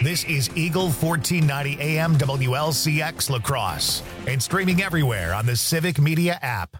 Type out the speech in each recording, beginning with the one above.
This is Eagle 1490 AM WLCX La Crosse and streaming everywhere on the Civic Media app.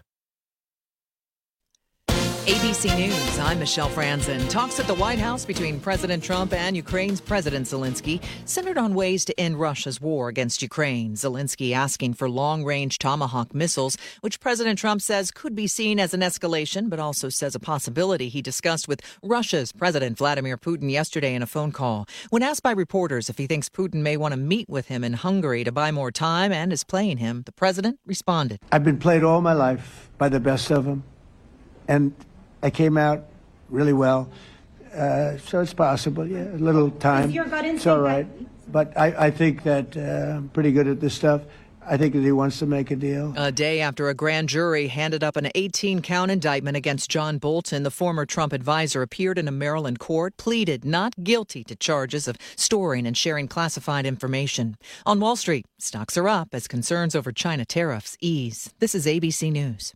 ABC News, I'm Michelle Franzen. Talks at the White House between President Trump and Ukraine's President Zelensky centered on ways to end Russia's war against Ukraine. Zelensky asking for long-range Tomahawk missiles, which President Trump says could be seen as an escalation, but also says a possibility he discussed with Russia's President Vladimir Putin yesterday in a phone call. When asked by reporters if he thinks Putin may want to meet with him in Hungary to buy more time and is playing him, the president responded. I've been played all my life by the best of them, and I came out really well, so it's possible. Yeah, a little time. It's all right. But I think that I'm pretty good at this stuff. I think that he wants to make a deal. A day after a grand jury handed up an 18-count indictment against John Bolton, the former Trump advisor appeared in a Maryland court, pleaded not guilty to charges of storing and sharing classified information. On Wall Street, stocks are up as concerns over China tariffs ease. This is ABC News.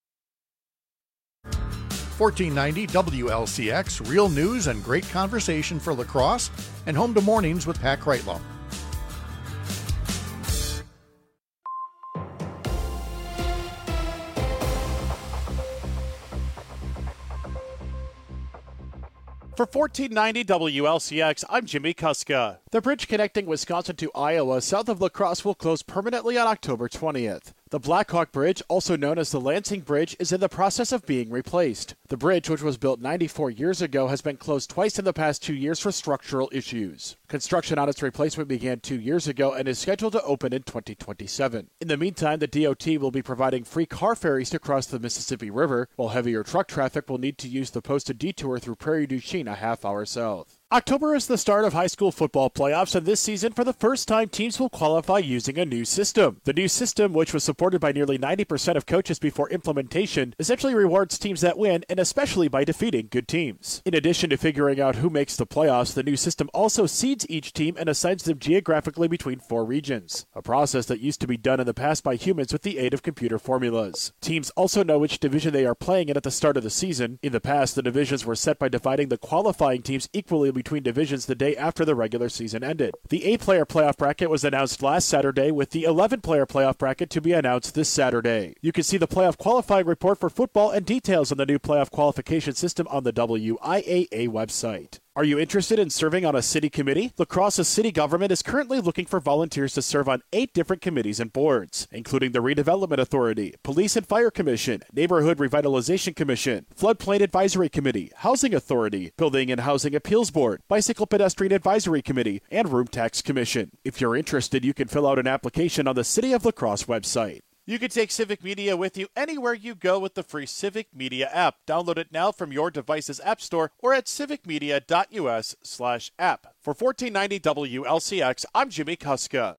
1490 WLCX, real news and great conversation for La Crosse, and home to mornings with Pat Kreitlow. For 1490 WLCX, I'm Jimmy Kuska. The bridge connecting Wisconsin to Iowa south of La Crosse will close permanently on October 20th. The Blackhawk Bridge, also known as the Lansing Bridge, is in the process of being replaced. The bridge, which was built 94 years ago, has been closed twice in the past 2 years for structural issues. Construction on its replacement began 2 years ago and is scheduled to open in 2027. In the meantime, the DOT will be providing free car ferries to cross the Mississippi River, while heavier truck traffic will need to use the posted detour through Prairie du Chien a half hour south. October is the start of high school football playoffs, and this season, for the first time, teams will qualify using a new system. The new system, which was supported by nearly 90% of coaches before implementation, essentially rewards teams that win, and especially by defeating good teams. In addition to figuring out who makes the playoffs, the new system also seeds each team and assigns them geographically between 4 regions, a process that used to be done in the past by humans with the aid of computer formulas. Teams also know which division they are playing in at the start of the season. In the past, the divisions were set by dividing the qualifying teams equally between divisions the day after the regular season ended. The 8-player playoff bracket was announced last Saturday, with the 11-player playoff bracket to be announced this Saturday. You can see the playoff qualifying report for football and details on the new playoff qualification system on the WIAA website. Are you interested in serving on a city committee? La Crosse's city government is currently looking for volunteers to serve on 8 different committees and boards, including the Redevelopment Authority, Police and Fire Commission, Neighborhood Revitalization Commission, Floodplain Advisory Committee, Housing Authority, Building and Housing Appeals Board, Bicycle Pedestrian Advisory Committee, and Room Tax Commission. If you're interested, you can fill out an application on the City of La Crosse website. You can take Civic Media with you anywhere you go with the free Civic Media app. Download it now from your device's app store or at civicmedia.us/app. For 1490 WLCX, I'm Jimmy Kuska.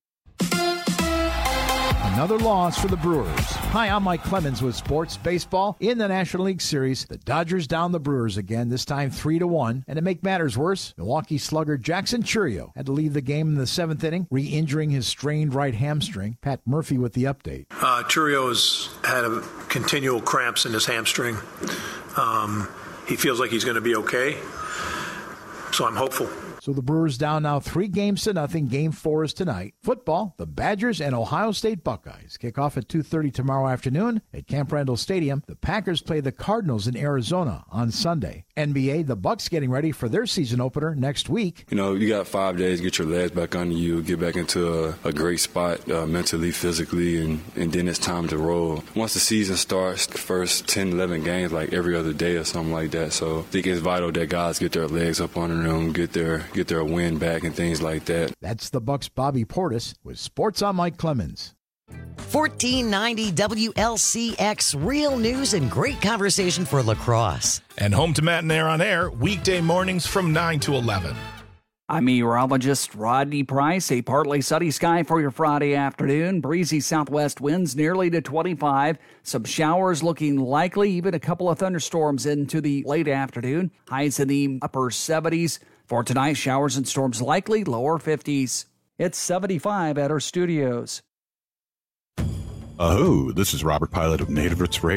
Another loss for the Brewers. Hi, I'm Mike Clemens with Sports Baseball. In the National League Series, the Dodgers down the Brewers again, this time 3-1. And to make matters worse, Milwaukee slugger Jackson Chourio had to leave the game in the 7th inning, re-injuring his strained right hamstring. Pat Murphy with the update. Chourio's had continual cramps in his hamstring. He feels like he's going to be okay, so I'm hopeful. So the Brewers down now 3-0. Game 4 is tonight. Football, the Badgers and Ohio State Buckeyes kick off at 2:30 tomorrow afternoon at Camp Randall Stadium. The Packers play the Cardinals in Arizona on Sunday. NBA, the Bucks getting ready for their season opener next week. You know, you got 5 days, get your legs back under you, get back into a great spot mentally, physically, and then it's time to roll. Once the season starts, the first 10, 11 games, like every other day or something like that. So I think it's vital that guys get their legs up under them, get their win back and things like that. That's the Bucks' Bobby Portis with Sports on Mike Clemens. 1490 WLCX, real news and great conversation for La Crosse. And home to Matt and Air on Air, weekday mornings from 9 to 11. I'm meteorologist Rodney Price. A partly sunny sky for your Friday afternoon. Breezy southwest winds nearly to 25. Some showers looking likely, even a couple of thunderstorms into the late afternoon. Highs in the upper 70s. For tonight, showers and storms likely, lower 50s. It's 75 at our studios. This is Robert Pilot of Native Roots Radio.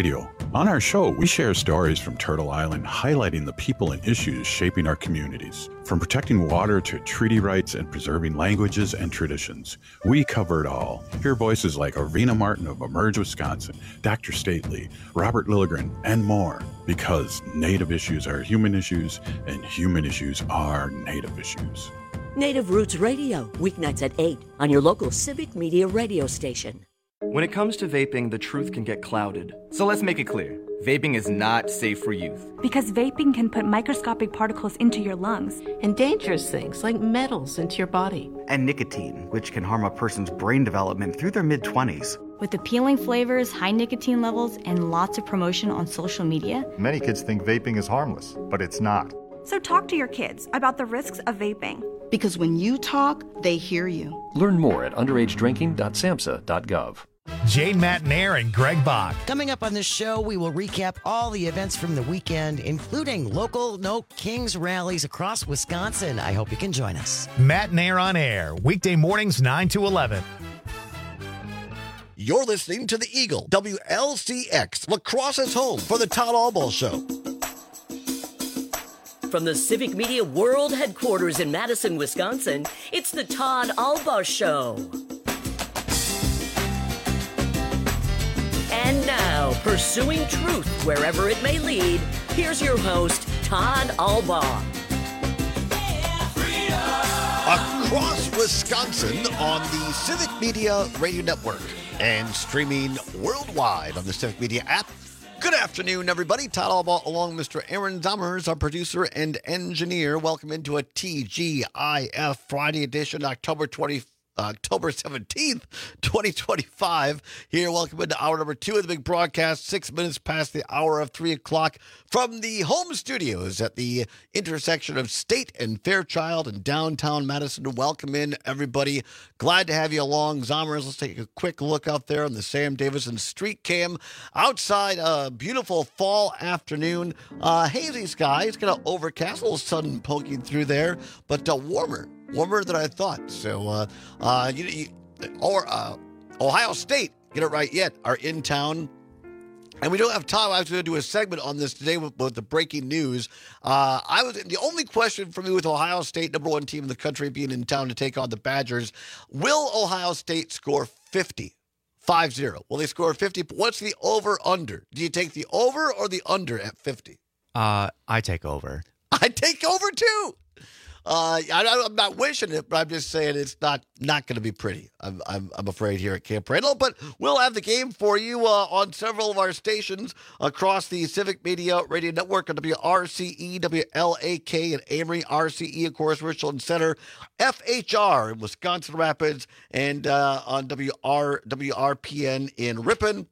On our show, we share stories from Turtle Island highlighting the people and issues shaping our communities. From protecting water to treaty rights and preserving languages and traditions, we cover it all. Hear voices like Arvina Martin of Emerge Wisconsin, Dr. Stately, Robert Lilligren, and more. Because Native issues are human issues, and human issues are Native issues. Native Roots Radio, weeknights at 8 on your local Civic Media radio station. When it comes to vaping, the truth can get clouded. So let's make it clear. Vaping is not safe for youth. Because vaping can put microscopic particles into your lungs. And dangerous things like metals into your body. And nicotine, which can harm a person's brain development through their mid-20s. With appealing flavors, high nicotine levels, and lots of promotion on social media, many kids think vaping is harmless, but it's not. So talk to your kids about the risks of vaping. Because when you talk, they hear you. Learn more at underagedrinking.samhsa.gov. Jane Matanair and Greg Bach. Coming up on this show, we will recap all the events from the weekend, including local No Kings rallies across Wisconsin. I hope you can join us. Matanair on air, weekday mornings 9 to 11. You're listening to the Eagle, WLCX, La Crosse's home for the Todd Albaugh Show. From the Civic Media World Headquarters in Madison, Wisconsin, it's the Todd Albaugh Show. And now, pursuing truth wherever it may lead, here's your host, Todd Albaugh. Across Wisconsin on the Civic Media Radio Network and streaming worldwide on the Civic Media app. Good afternoon, everybody. Todd Albaugh along with Mr. Aaron Zommers, our producer and engineer. Welcome into a TGIF Friday edition, October 17th, 2025. Here, welcome into hour number 2 of the big broadcast, 6 minutes past the hour of 3 o'clock from the home studios at the intersection of State and Fairchild in downtown Madison. Welcome in, everybody. Glad to have you along. Zommers, let's take a quick look out there on the Sam Davison Street Cam. Outside, a beautiful fall afternoon. Hazy skies, kind of overcast, a little sun poking through there, but warmer than I thought. So, Ohio State, get it right yet, are in town. And we don't have time. I was going to do a segment on this today with the breaking news. The only question for me with Ohio State, number 1 team in the country, being in town to take on the Badgers, will Ohio State score 50? 5-0. Will they score 50? What's the over-under? Do you take the over or the under at 50? I take over. I take over, too. I'm not wishing it, but I'm just saying it's not going to be pretty. I'm afraid here at Camp Randall, but we'll have the game for you on several of our stations across the Civic Media Radio Network on WRCE, WLAK, and Amory, RCE, of course, Richland Center, FHR in Wisconsin Rapids, and on WRPN in Ripon.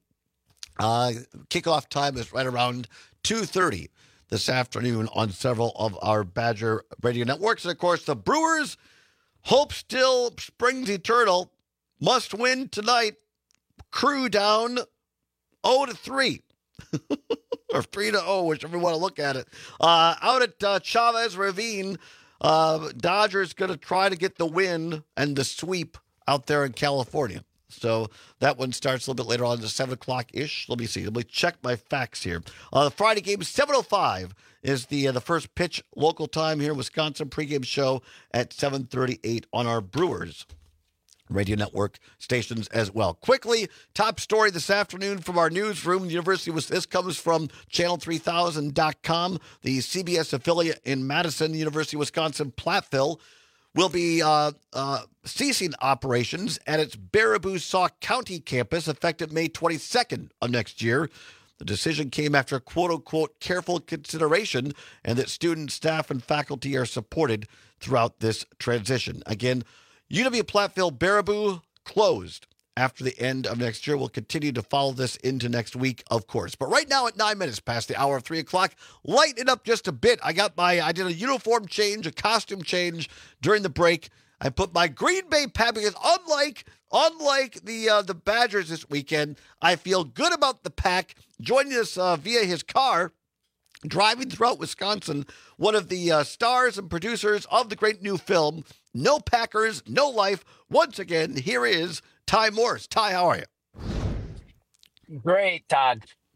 Kickoff time is right around 2:30. This afternoon on several of our Badger radio networks. And, of course, the Brewers, hope still springs eternal, must win tonight. Crew down 0-3. Or 3-0, whichever you want to look at it. Out at Chavez Ravine, Dodgers going to try to get the win and the sweep out there in California. So that one starts a little bit later on, to 7 o'clock-ish. Let me see. Let me check my facts here. The Friday game, 7:05 is the first pitch local time here in Wisconsin. Pregame show at 7:38 on our Brewers radio network stations as well. Quickly, top story this afternoon from our newsroom. This comes from channel3000.com. The CBS affiliate in Madison, University of Wisconsin, Platteville, will be ceasing operations at its Baraboo-Sauk County campus effective May 22nd of next year. The decision came after quote-unquote careful consideration and that students, staff, and faculty are supported throughout this transition. Again, UW-Platteville Baraboo closed after the end of next year. We'll continue to follow this into next week, of course. But right now at 9 minutes past the hour of 3 o'clock, lighten it up just a bit. I did a uniform change, a costume change during the break. I put my Green Bay Packers, unlike the Badgers this weekend, I feel good about the Pack joining us via his car, driving throughout Wisconsin, one of the stars and producers of the great new film, No Packers, No Life. Once again, here is Ty Morris. Ty, how are you? Great, Todd.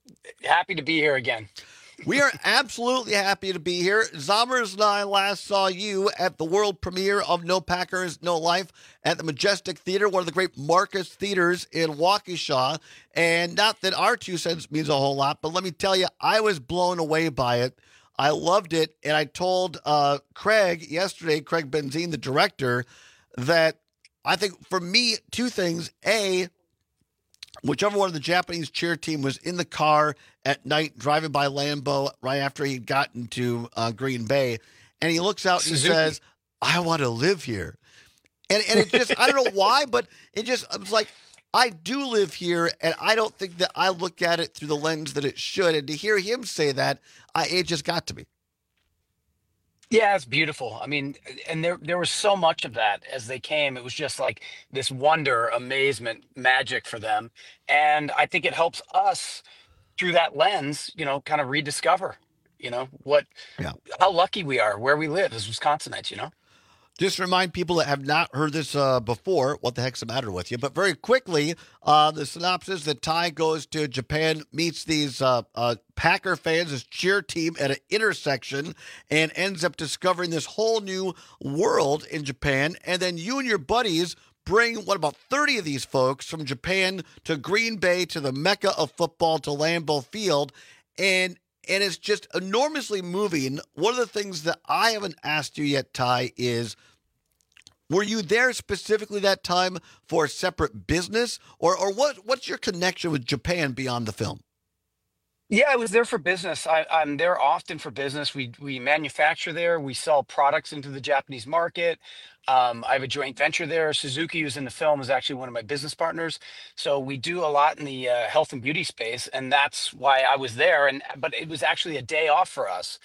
Happy to be here again. We are absolutely happy to be here. Zommers and I last saw you at the world premiere of No Packers, No Life at the Majestic Theater, one of the great Marcus theaters in Waukesha. And not that our 2 cents means a whole lot, but let me tell you, I was blown away by it. I loved it. And I told Craig yesterday, Craig Benzine, the director, that I think for me, 2 things. A, whichever one of the Japanese cheer team was in the car at night driving by Lambeau right after he'd gotten to Green Bay, and he looks out and he says, I want to live here. And it just, I don't know why, but it was like, I do live here, and I don't think that I look at it through the lens that it should. And to hear him say that, it just got to me. Yeah, it's beautiful. I mean, and there was so much of that as they came. It was just like this wonder, amazement, magic for them. And I think it helps us through that lens, kind of rediscover, how lucky we are where we live as Wisconsinites. Just remind people that have not heard this before, what the heck's the matter with you? But very quickly, the synopsis that Ty goes to Japan, meets these Packer fans, this cheer team at an intersection, and ends up discovering this whole new world in Japan. And then you and your buddies bring, about 30 of these folks from Japan to Green Bay, to the Mecca of football, to Lambeau Field. And it's just enormously moving. One of the things that I haven't asked you yet, Ty, is were you there specifically that time for a separate business? Or what's your connection with Japan beyond the film? Yeah, I was there for business. I'm there often for business. We manufacture there. We sell products into the Japanese market. I have a joint venture there. Suzuki, who's in the film, is actually one of my business partners. So we do a lot in the health and beauty space, and that's why I was there. But it was actually a day off for us.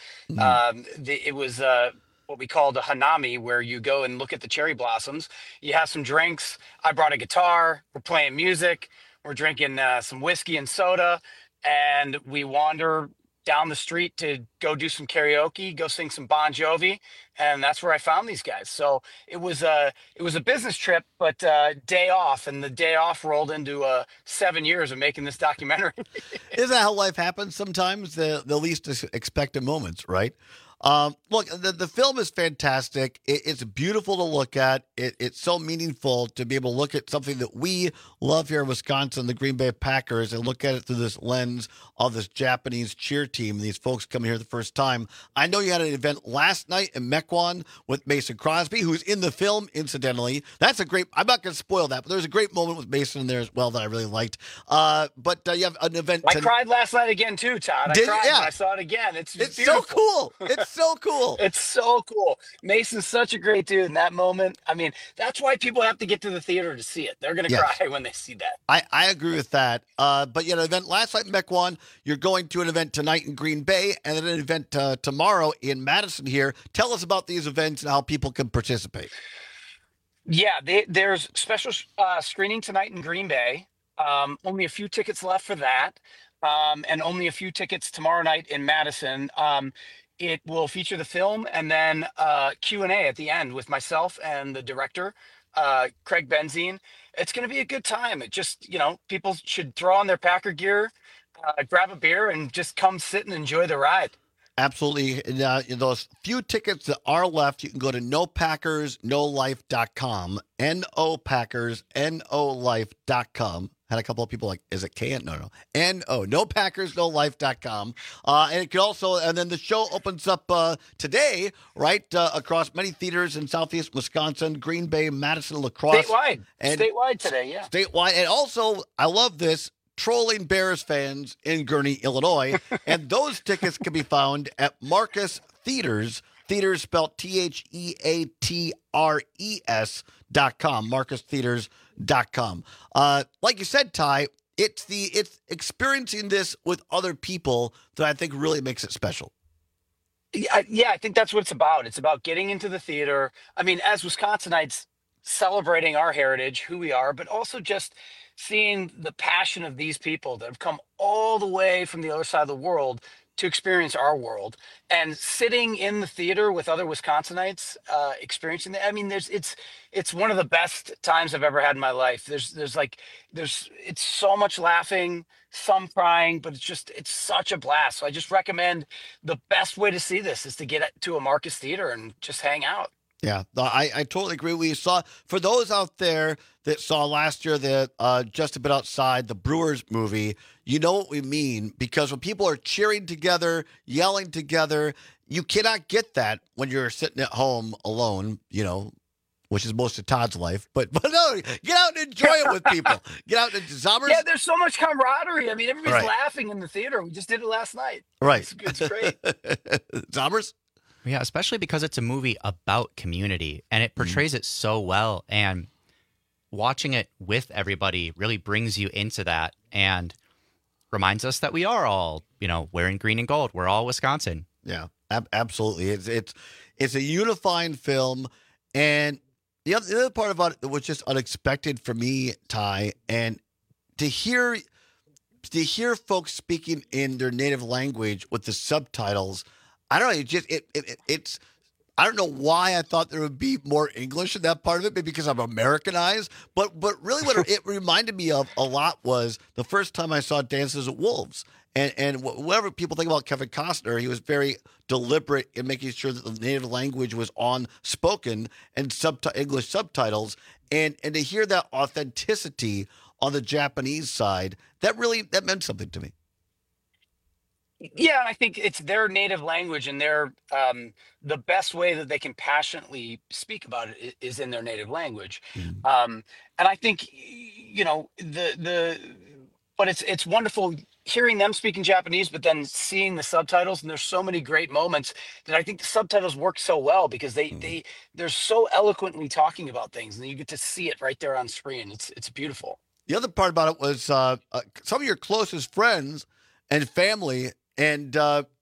It was what we called a hanami, where you go and look at the cherry blossoms. You have some drinks. I brought a guitar. We're playing music. We're drinking some whiskey and soda. And we wander down the street to go do some karaoke, go sing some Bon Jovi, and that's where I found these guys. So it was a business trip, but day off, and the day off rolled into 7 years of making this documentary. Isn't that how life happens sometimes? The least expected moments, right? Look, the film is fantastic. It's beautiful to look at. It's so meaningful to be able to look at something that we love here in Wisconsin, the Green Bay Packers, and look at it through this lens of this Japanese cheer team, these folks coming here the first time. I know you had an event last night in Mequon with Mason Crosby, who's in the film, incidentally. That's a great, I'm not going to spoil that, but there's a great moment with Mason in there as well that I really liked. But you have an event. I cried last night again, too, Todd. I cried. Yeah. I saw it again. It's so cool. It's so cool. It's so cool. Mason's such a great dude in that moment. I mean, that's why people have to get to the theater to see it. They're going to cry when they see that. I agree with that. But an event last night in Mequon, you're going to an event tonight in Green Bay, and then an event tomorrow in Madison here. Tell us about these events and how people can participate. Yeah, there's special screening tonight in Green Bay. Only a few tickets left for that. And only a few tickets tomorrow night in Madison. It will feature the film and then Q&A at the end with myself and the director, Craig Benzine. It's going to be a good time. It just, people should throw on their Packer gear, grab a beer, and just come sit and enjoy the ride. Absolutely. Those few tickets that are left, you can go to nopackersnolife.com, nopackersnolife.com. Had a couple of people like, is it K-N? No. nopackersnolife.com. And it can also, and then the show opens up today, right, across many theaters in Southeast Wisconsin, Green Bay, Madison, La Crosse. Statewide today, yeah. Statewide. And also, I love this, trolling Bears fans in Gurnee, Illinois. And those tickets can be found at Marcus Theaters. Theaters spelled TheatersTheatres.com. MarcusTheaters.com. Like you said, Ty, it's experiencing this with other people that I think really makes it special. Yeah, I think that's what it's about. It's about getting into the theater. I mean, as Wisconsinites, celebrating our heritage, who we are, but also just seeing the passion of these people that have come all the way from the other side of the world to experience our world, and sitting in the theater with other Wisconsinites experiencing that. I mean, it's one of the best times I've ever had in my life. It's so much laughing, some crying, but it's such a blast. So I just recommend the best way to see this is to get to a Marcus Theater and just hang out. Yeah, I totally agree. We saw, for those out there that saw last year that Just a Bit Outside, the Brewers movie, you know what we mean, because when people are cheering together, yelling together, you cannot get that when you're sitting at home alone, which is most of Todd's life. But no, get out and enjoy it with people. Get out and Zombers. Yeah, there's so much camaraderie. I mean, everybody's Right. laughing in the theater. We just did it last night. Right. It's great. Zombers? Yeah, especially because it's a movie about community and it portrays it so well. And watching it with everybody really brings you into that and reminds us that we are all, wearing green and gold. We're all Wisconsin. Yeah, absolutely. It's a unifying film. And the other part about it that was just unexpected for me, Ty, and to hear folks speaking in their native language with the subtitles, I don't know. It's. I don't know why I thought there would be more English in that part of it, maybe because I'm Americanized. But really, what it reminded me of a lot was the first time I saw Dances with Wolves, and whatever people think about Kevin Costner, he was very deliberate in making sure that the native language was spoken and English subtitles, and to hear that authenticity on the Japanese side, that meant something to me. Yeah, and I think it's their native language, and the best way that they can passionately speak about it is in their native language. And I think but it's wonderful hearing them speaking Japanese, but then seeing the subtitles. And there's so many great moments that I think the subtitles work so well because they're so eloquently talking about things, and you get to see it right there on screen. It's beautiful. The other part about it was some of your closest friends and family. And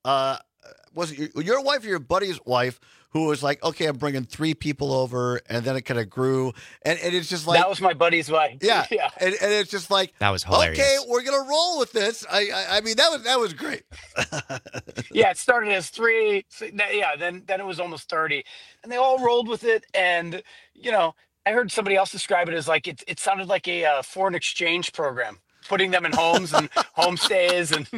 was it your wife or your buddy's wife who was like, okay, I'm bringing 3 people over, and then it kind of grew, and it's just like that was my buddy's wife. Yeah, yeah. And it's just like that was hilarious. Okay, we're gonna roll with this. I mean that was great. Yeah, it started as 3. Yeah, then it was almost 30, and they all rolled with it. And I heard somebody else describe it as like it sounded like a foreign exchange program, putting them in homes and homestays and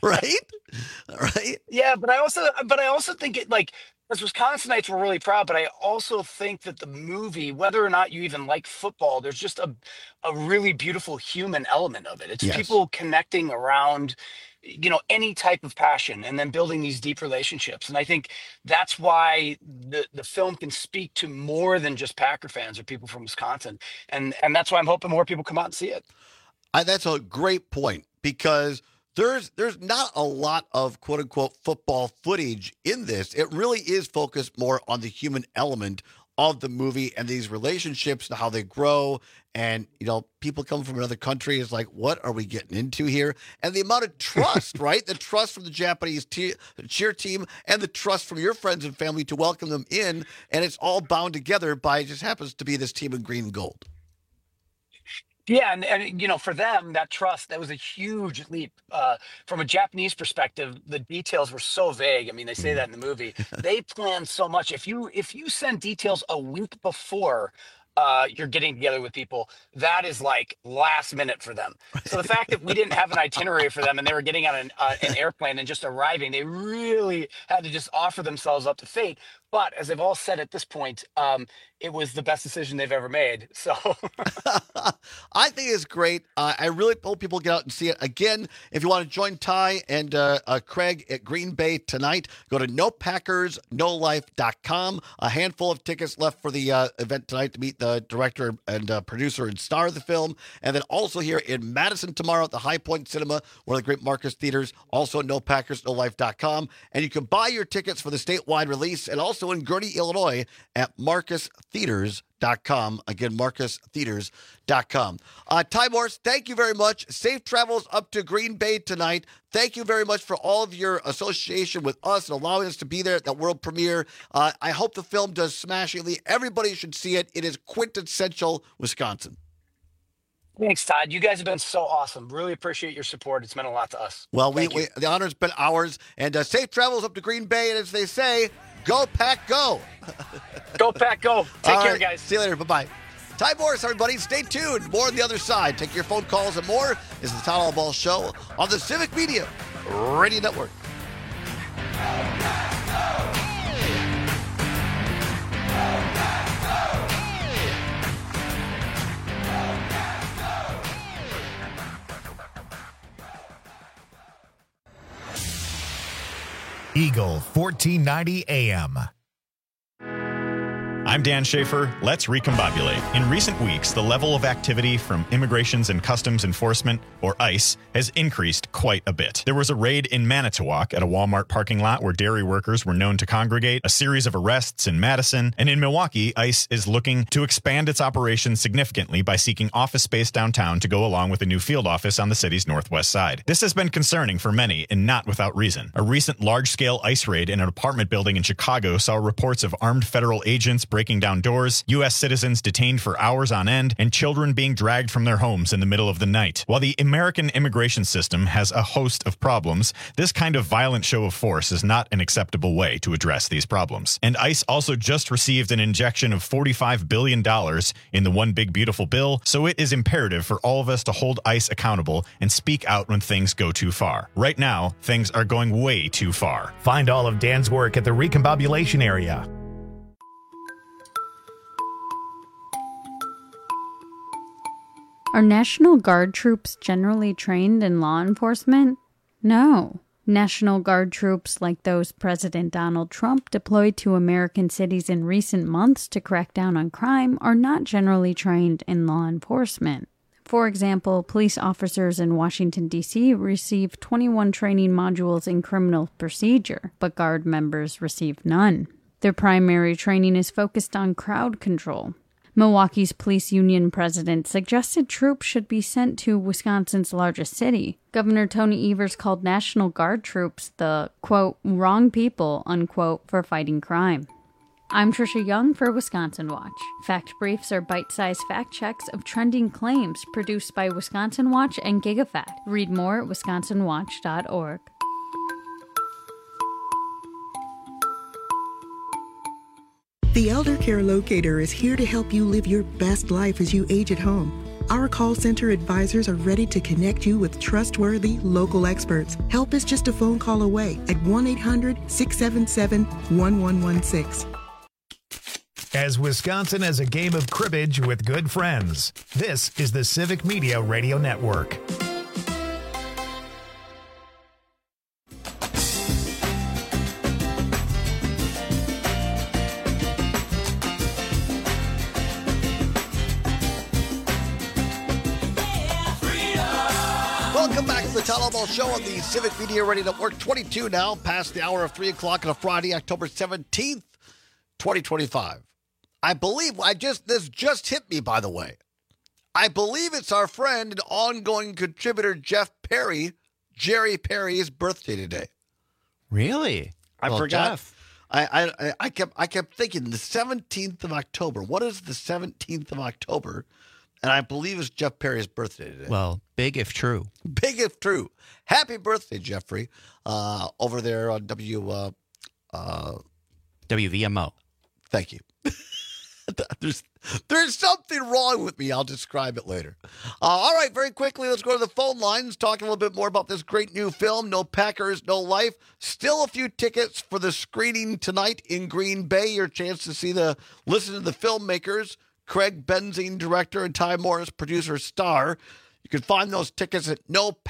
right. Yeah, but I also think it, like, as Wisconsinites, we're really proud, but I also think that the movie, whether or not you even like football, there's just a really beautiful human element of it. It's people connecting around any type of passion and then building these deep relationships. And I think that's why the film can speak to more than just Packer fans or people from Wisconsin. And that's why I'm hoping more people come out and see it. That's a great point, because there's not a lot of quote unquote football footage in this. It really is focused more on the human element of the movie and these relationships and how they grow. And, people come from another country is like, what are we getting into here? And the amount of trust, right? The trust from the Japanese cheer team and the trust from your friends and family to welcome them in. And it's all bound together by, it just happens to be this team in green and gold. Yeah, and for them, that trust, that was a huge leap. From a Japanese perspective, the details were so vague. I mean, they say that in the movie. They plan so much. If you send details a week before you're getting together with people, that is like last minute for them. So the fact that we didn't have an itinerary for them and they were getting on an airplane and just arriving, they really had to just offer themselves up to fate. But as they've all said at this point, it was the best decision they've ever made. So I think it's great. I really hope people get out and see it. Again, if you want to join Ty and Craig at Green Bay tonight, go to NoPackersNoLife.com. A handful of tickets left for the event tonight to meet the director and producer and star of the film. And then also here in Madison tomorrow at the High Point Cinema, one of the great Marcus Theaters, also NoPackersNoLife.com. And you can buy your tickets for the statewide release and also in Gurnee, Illinois at MarcusTheaters.com. Again, MarcusTheaters.com. Ty Morse, thank you very much. Safe travels up to Green Bay tonight. Thank you very much for all of your association with us and allowing us to be there at that world premiere. I hope the film does smashingly. Everybody should see it. It is quintessential Wisconsin. Thanks, Todd. You guys have been so awesome. Really appreciate your support. It's meant a lot to us. Well, the honor's been ours. And safe travels up to Green Bay. And as they say, go Pack, go. Go Pack, go. Take care, guys. See you later. Bye-bye. Ty Morris, everybody. Stay tuned. More on the other side. Take your phone calls and more. Is the Todd Ball Show on the Civic Media Radio Network. Eagle 1490 AM. I'm Dan Schaefer. Let's recombobulate. In recent weeks, the level of activity from Immigrations and Customs Enforcement, or ICE, has increased quite a bit. There was a raid in Manitowoc at a Walmart parking lot where dairy workers were known to congregate, a series of arrests in Madison, and in Milwaukee, ICE is looking to expand its operations significantly by seeking office space downtown to go along with a new field office on the city's northwest side. This has been concerning for many, and not without reason. A recent large-scale ICE raid in an apartment building in Chicago saw reports of armed federal agents breaking down doors, U.S. citizens detained for hours on end, and children being dragged from their homes in the middle of the night. While the American immigration system has a host of problems, this kind of violent show of force is not an acceptable way to address these problems. And ICE also just received an injection of $45 billion in the One Big Beautiful Bill, so it is imperative for all of us to hold ICE accountable and speak out when things go too far. Right now, things are going way too far. Find all of Dan's work at the Recombobulation area. Are National Guard troops generally trained in law enforcement? No. National Guard troops like those President Donald Trump deployed to American cities in recent months to crack down on crime are not generally trained in law enforcement. For example, police officers in Washington, D.C. receive 21 training modules in criminal procedure, but Guard members receive none. Their primary training is focused on crowd control. Milwaukee's police union president suggested troops should be sent to Wisconsin's largest city. Governor Tony Evers called National Guard troops the, quote, wrong people, unquote, for fighting crime. I'm Trisha Young for Wisconsin Watch. Fact Briefs are bite-sized fact checks of trending claims produced by Wisconsin Watch and GigaFact. Read more at wisconsinwatch.org. The Elder Care Locator is here to help you live your best life as you age at home. Our call center advisors are ready to connect you with trustworthy local experts. Help is just a phone call away at 1-800-677-1116. As Wisconsin has a game of cribbage with good friends, this is the Civic Media Radio Network. Welcome back to the Todd Ball Show on the Civic Media Radio Network. 22 now, past the hour of 3 o'clock on a Friday, October 17th, 2025. I believe, this just hit me, by the way. I believe it's our friend and ongoing contributor, Jeff Perry, Jerry Perry's birthday today. Really? I forgot. Jeff. I kept thinking the 17th of October. What is the 17th of October? And I believe it's Jeff Perry's birthday today. Well, big if true. Big if true. Happy birthday, Jeffrey, over there on WVMO. Thank you. There's something wrong with me. I'll describe it later. All right, very quickly, let's go to the phone lines, talk a little bit more about this great new film, No Packers, No Life. Still a few tickets for the screening tonight in Green Bay. Your chance to listen to the filmmakers, Craig Benzine, director, and Ty Morris, producer, star. You can find those tickets at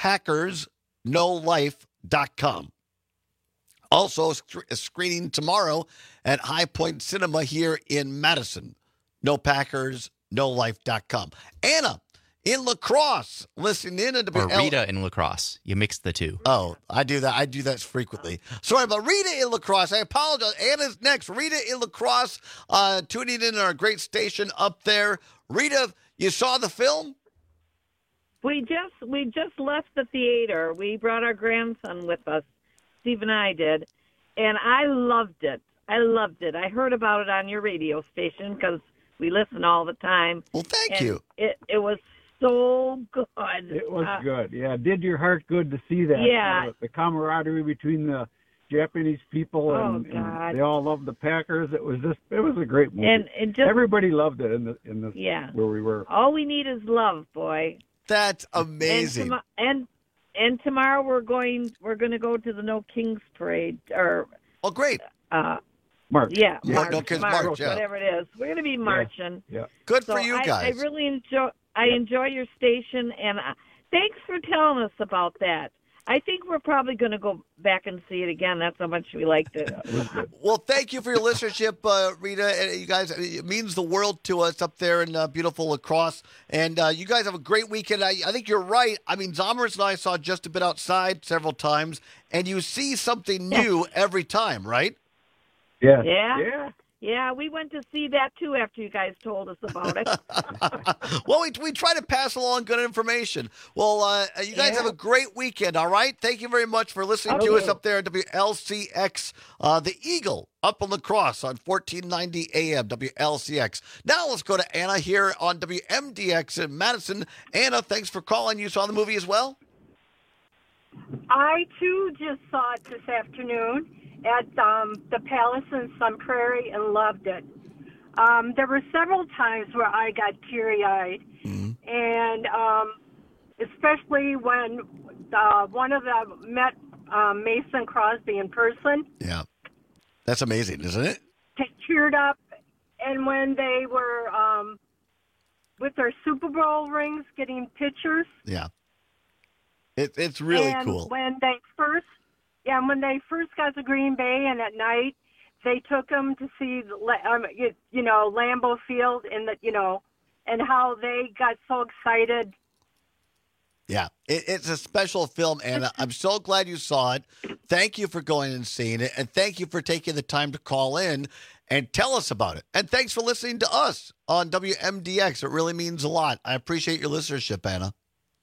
nopackersnolife.com. Also, a screening tomorrow at High Point Cinema here in Madison. nopackersnolife.com. Anna in La Crosse, listening in. Or Rita in La Crosse. You mixed the two. Oh, I do that. I do that frequently. Sorry about Rita in La Crosse. I apologize. Anna's next. Rita in La Crosse, tuning in on our great station up there. Rita, you saw the film? We just left the theater. We brought our grandson with us. Steve and I did, and I loved it. I heard about it on your radio station because we listen all the time. Well, thank you. It was so good. It was good. Yeah, it did your heart good to see that. Yeah. The camaraderie between the Japanese people and they all loved the Packers. It was a great movie. And just, everybody loved it in the where we were. All we need is love, boy. That's amazing. And tomorrow we're going to go to the No Kings Parade great. March. Yeah, March, March, yeah. whatever it is. We're going to be marching. Yeah. Good for you guys. I really enjoy your station, and thanks for telling us about that. I think we're probably going to go back and see it again. That's how much we liked it. Well, thank you for your listenership, Rita. And you guys, it means the world to us up there in beautiful La Crosse. And you guys have a great weekend. I think you're right. I mean, Zommers and I saw Just a Bit Outside several times, and you see something new every time, right? Yeah. Yeah. Yeah, we went to see that, too, after you guys told us about it. Well, we try to pass along good information. Well, you guys have a great weekend, all right? Thank you very much for listening to us up there at WLCX, the Eagle, up on La Crosse on 1490 AM, WLCX. Now let's go to Anna here on WMDX in Madison. Anna, thanks for calling. You saw the movie as well? I, too, just saw it this afternoon at the Palace in Sun Prairie and loved it. There were several times where I got teary-eyed, and especially when one of them met Mason Crosby in person. Yeah. That's amazing, isn't it? They teared up, and when they were with their Super Bowl rings getting pictures. Yeah. It's really cool. When they first got to Green Bay, and at night they took them to see, Lambeau Field, and how they got so excited. Yeah, it's a special film, Anna. I'm so glad you saw it. Thank you for going and seeing it, and thank you for taking the time to call in and tell us about it. And thanks for listening to us on WMDX. It really means a lot. I appreciate your listenership, Anna.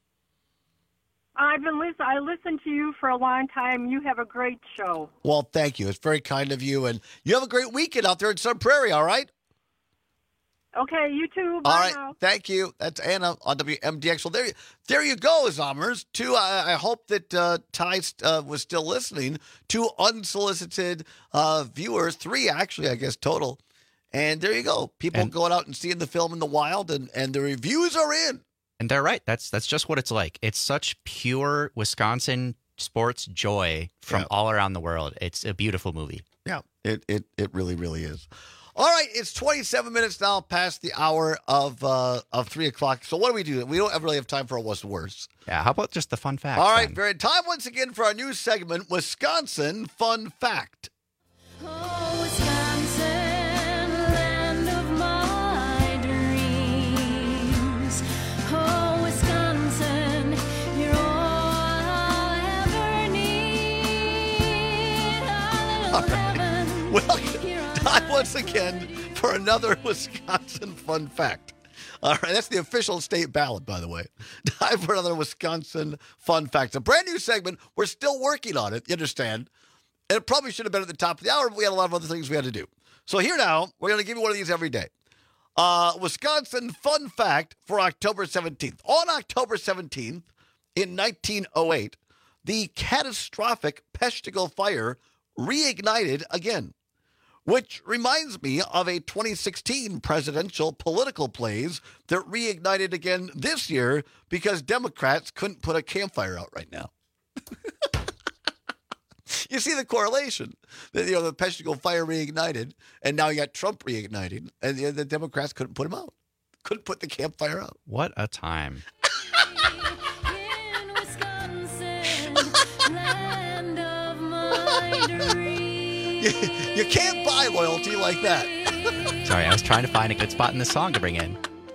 I listened to you for a long time. You have a great show. Well, thank you. It's very kind of you. And you have a great weekend out there in Sun Prairie, all right? Okay, you too. Bye all right, now. Thank you. That's Anna on WMDX. Well, there you go, Zommers. I hope that Ty was still listening. 2 unsolicited viewers, 3 actually, I guess, total. And there you go. People going out and seeing the film in the wild, and the reviews are in. And they're right. That's just what it's like. It's such pure Wisconsin sports joy from all around the world. It's a beautiful movie. Yeah, it really, really is. All right, it's 27 minutes now past the hour of 3 o'clock. So what do? We don't really have time for a what's worse. Yeah, how about just the fun facts? All right, very time once again for our new segment, Wisconsin Fun Fact. Oh, Wisconsin, land of my dreams. Oh, Wisconsin, you're all I'll ever need. All right. Welcome time once again for another Wisconsin Fun Fact. All right, that's the official state ballot, by the way. Time for another Wisconsin Fun Fact. It's a brand new segment. We're still working on it, you understand? And it probably should have been at the top of the hour, but we had a lot of other things we had to do. So here now, we're going to give you one of these every day. Wisconsin Fun Fact for October 17th. On October 17th, in 1908, the catastrophic Peshtigo fire reignited again, which reminds me of a 2016 presidential political plays that reignited again this year because Democrats couldn't put a campfire out right now. You see the correlation. The Peshtigo fire reignited, and now you got Trump reigniting, and the Democrats couldn't put him out. Couldn't put the campfire out. What a time. You can't buy loyalty like that. Sorry, I was trying to find a good spot in the song to bring in.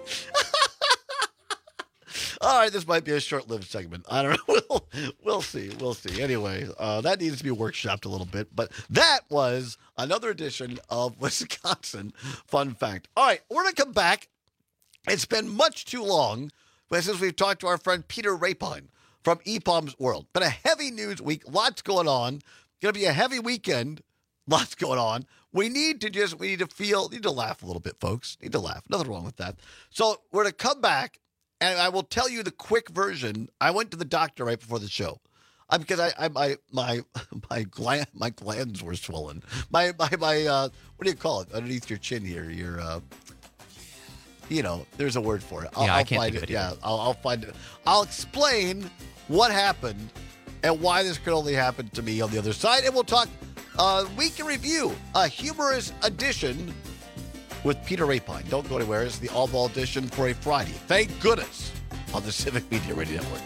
All right, this might be a short-lived segment. I don't know. We'll see. We'll see. Anyway, that needs to be workshopped a little bit. But that was another edition of Wisconsin Fun Fact. All right, we're going to come back. It's been much too long since we've talked to our friend Peter Rapine from EPOM's World. Been a heavy news week. Lots going on. Going to be a heavy weekend. Lots going on. We need to laugh a little bit, folks. Need to laugh. Nothing wrong with that. So we're going to come back And I will tell you the quick version. I went to the doctor right before the show because my glands were swollen. My what do you call it underneath your chin here? Your there's a word for it. I can't think of it. Yeah, I'll find it. I'll explain what happened and why this could only happen to me on the other side, and we'll talk week in review, a humorous edition with Peter Rapine. Don't go anywhere. It's the All Ball edition for a Friday. Thank goodness on the Civic Media Radio Network.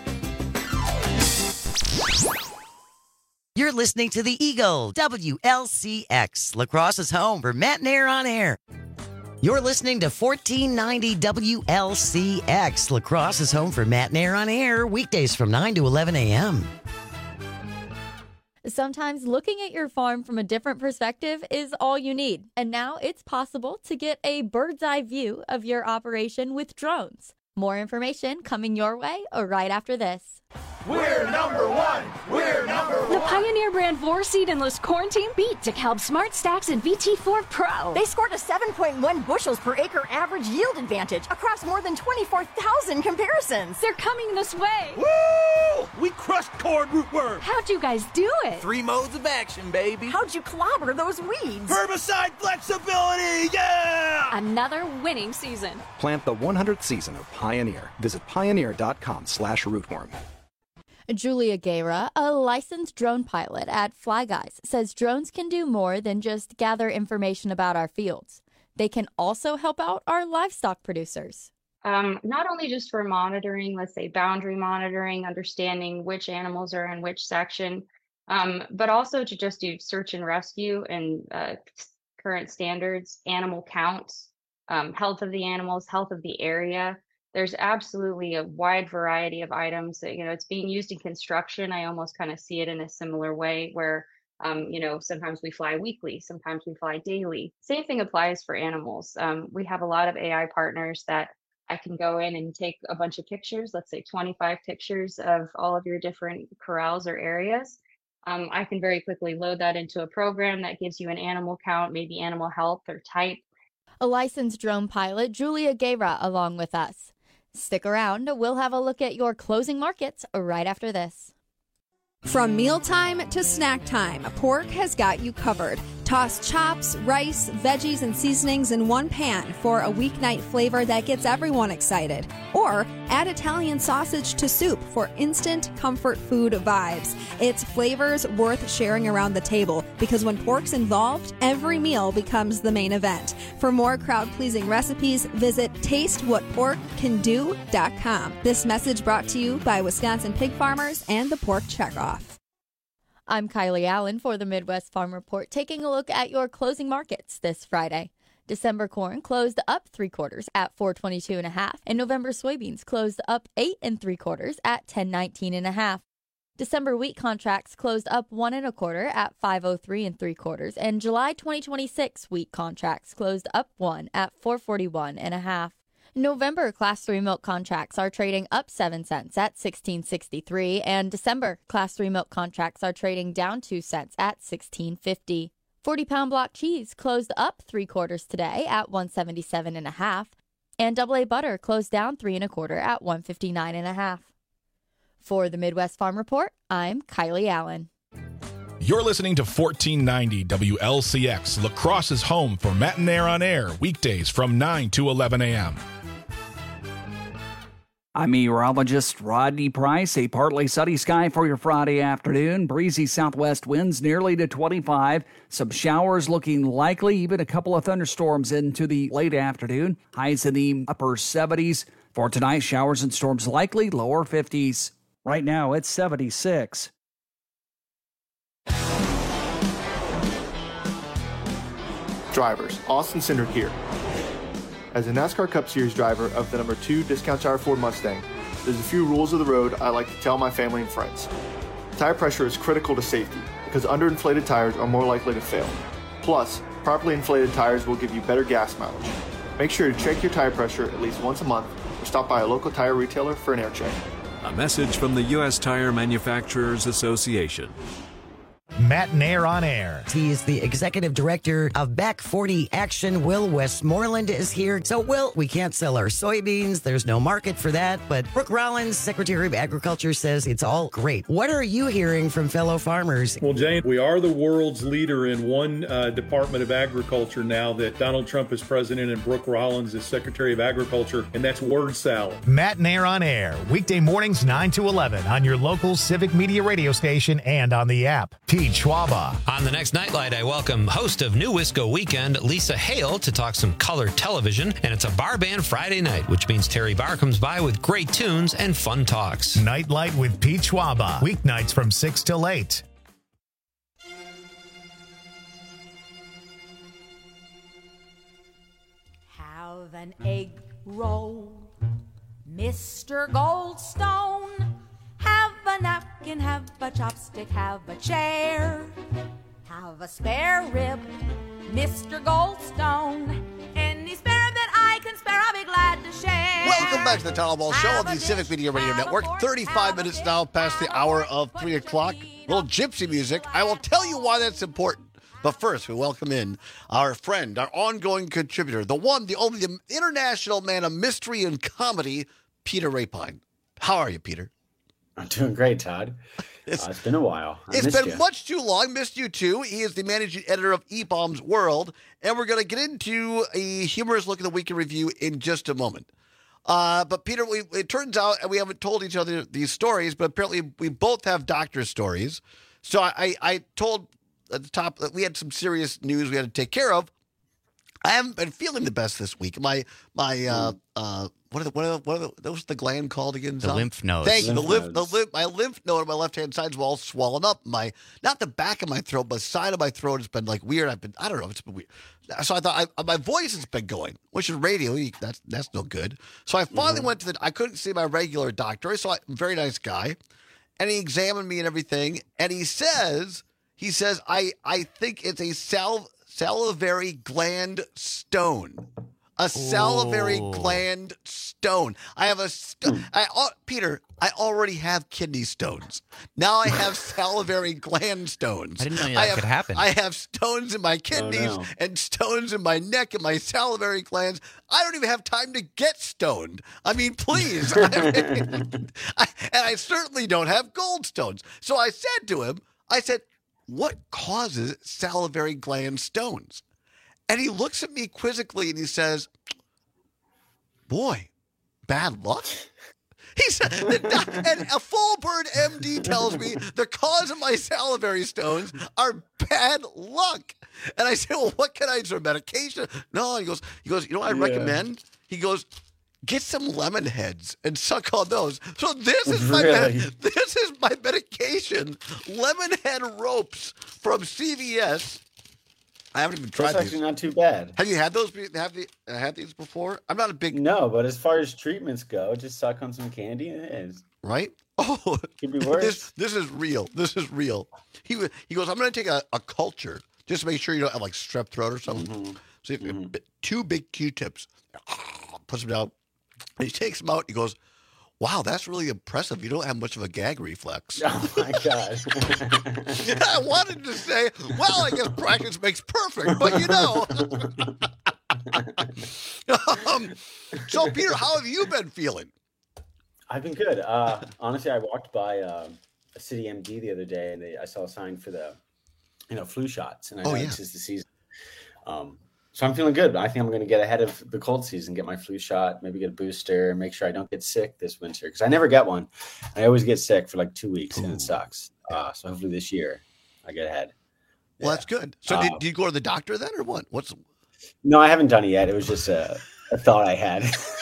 You're listening to the Eagle, WLCX, Lacrosse's home for Matt and Air on Air. You're listening to 1490 WLCX, Lacrosse's home for Matt and Air on Air, weekdays from 9 to 11 a.m. Sometimes looking at your farm from a different perspective is all you need. And now it's possible to get a bird's eye view of your operation with drones. More information coming your way right after this. We're number one! We're number one! The Pioneer brand 4-seed-enless corn team beat DeKalb Smart Stacks and VT4 Pro. They scored a 7.1 bushels per acre average yield advantage across more than 24,000 comparisons. They're coming this way. Woo! We crushed corn rootworm. How'd you guys do it? 3 modes of action, baby. How'd you clobber those weeds? Herbicide flexibility, yeah! Another winning season. Plant the 100th season of Pioneer. Visit pioneer.com/rootworm. Julia Guerra, a licensed drone pilot at Fly Guys, says drones can do more than just gather information about our fields. They can also help out our livestock producers. Not only just for monitoring, let's say boundary monitoring, understanding which animals are in which section, but also to just do search and rescue and current standards, animal counts, health of the animals, health of the area. There's absolutely a wide variety of items that, it's being used in construction. I almost kind of see it in a similar way where, sometimes we fly weekly, sometimes we fly daily. Same thing applies for animals. We have a lot of AI partners that I can go in and take a bunch of pictures, let's say 25 pictures of all of your different corrals or areas. I can very quickly load that into a program that gives you an animal count, maybe animal health or type. A licensed drone pilot, Julia Guerra, along with us. Stick around. We'll have a look at your closing markets right after this. From mealtime to snack time, Pork has got you covered. Toss chops, rice, veggies, and seasonings in one pan for a weeknight flavor that gets everyone excited. Or add Italian sausage to soup for instant comfort food vibes. It's flavors worth sharing around the table because when pork's involved, every meal becomes the main event. For more crowd-pleasing recipes, visit tastewhatporkcando.com. This message brought to you by Wisconsin pig farmers and the Pork Checkoff. I'm Kylie Allen for the Midwest Farm Report, taking a look at your closing markets this Friday. December corn closed up 3/4 at $4.22.5, and November soybeans closed up 8 3/4 at $10.19.5. December wheat contracts closed up 1 1/4 at $5.03 3/4, and July 2026 wheat contracts closed up 1 at $4.41.5. November Class 3 milk contracts are trading up 7 cents at $16.63, and December Class 3 milk contracts are trading down 2 cents at $16.50. 40-pound block cheese closed up 3/4 today at $1.77.5, and AA butter closed down 3 1/4 at $1.59.5. For the Midwest Farm Report, I'm Kylie Allen. You're listening to 1490 WLCX, Lacrosse's home for Matt and Air on Air, weekdays from 9 to 11 a.m. I'm meteorologist Rodney Price. A partly sunny sky for your Friday afternoon. Breezy southwest winds nearly to 25. Some showers looking likely, even a couple of thunderstorms into the late afternoon. Highs in the upper 70s. For tonight, showers and storms likely, lower 50s. Right now, it's 76. Drivers, Austin Cindric here. As a NASCAR Cup Series driver of the number 2 Discount Tire Ford Mustang, there's a few rules of the road I like to tell my family and friends. Tire pressure is critical to safety because underinflated tires are more likely to fail. Plus, properly inflated tires will give you better gas mileage. Make sure to check your tire pressure at least once a month or stop by a local tire retailer for an air check. A message from the U.S. Tire Manufacturers Association. Matt Nair on Air. He is the executive director of Back 40 Action. Will Westmoreland is here. So, Will, we can't sell our soybeans. There's no market for that. But Brooke Rollins, Secretary of Agriculture, says it's all great. What are you hearing from fellow farmers? Well, Jane, we are the world's leader in one Department of Agriculture now that Donald Trump is president and Brooke Rollins is Secretary of Agriculture, and that's word salad. Matt Nair on Air, weekday mornings 9 to 11 on your local Civic Media radio station and on the app. Pete Schwaba. On the next Nightlight, I welcome host of New Wisco Weekend, Lisa Hale, to talk some color television. And it's a bar band Friday night, which means Terry Barr comes by with great tunes and fun talks. Nightlight with Pete Schwaba. Weeknights from 6 till 8. Have an egg roll, Mr. Goldstone. Have a napkin, have a chopstick, have a chair. Have a spare rib, Mr. Goldstone. Any spare that I can spare, I'll be glad to share. Welcome back to the Town Ball Show on the Civic Media Radio Network. 35 minutes now past the hour of 3 o'clock. Little gypsy music. I will tell you why that's important. But first, we welcome in our friend, our ongoing contributor, the one, the only, the international man of mystery and comedy, Peter Rapine. How are you, Peter? I'm doing great, Todd. It's been a while. It's been much too long. Missed you too. He is the managing editor of E-Bombs World, and we're going to get into a humorous look at the week in review in just a moment. But Peter, it turns out, and we haven't told each other these stories, but apparently we both have doctor stories. So I told at the top that we had some serious news we had to take care of. I haven't been feeling the best this week. My what are those the gland called again? The lymph nodes. Thank you. My lymph node on my left hand side's all swollen up. Not the back of my throat, but the side of my throat has been like weird. I don't know. It's been weird. So I thought my voice has been going, which is radio. That's no good. So I finally went to I couldn't see my regular doctor. I saw a very nice guy, and he examined me and everything. And he says, I think it's a salivary gland stone. A salivary gland stone. I have Peter, I already have kidney stones. Now I have salivary gland stones. I didn't know that could happen. I have stones in my kidneys and stones in my neck and my salivary glands. I don't even have time to get stoned. I mean, please. And I certainly don't have goldstones. So I said to him, what causes salivary gland stones? And he looks at me quizzically and he says, boy, bad luck? He said, and a full-bird MD tells me the cause of my salivary stones are bad luck. And I said, well, what can I do? Medication? No, he goes, you know what I recommend? He goes, get some lemon heads and suck on those. So this is my medication, lemon head ropes from CVS. I haven't even tried these. That's actually not too bad. Have you had those? Had these before? I'm not a big but as far as treatments go, just suck on some candy and it is. Right? Oh, could be worse. This is real. This is real. He goes, I'm going to take a culture just to make sure you don't have like strep throat or something. So you have 2 big Q-tips. Puts them down. And he takes them out. He goes, wow, that's really impressive. You don't have much of a gag reflex. Oh, my God. I wanted to say, well, I guess practice makes perfect, but you know. So, Peter, how have you been feeling? I've been good. Honestly, I walked by a City MD the other day, and I saw a sign for the flu shots, and I know this is the season. So I'm feeling good. I think I'm going to get ahead of the cold season, get my flu shot, maybe get a booster, and make sure I don't get sick this winter because I never get one. I always get sick for like 2 weeks, and it sucks. So hopefully this year I get ahead. Well, that's good. So did you go to the doctor then, or what? No, I haven't done it yet. It was just a thought I had.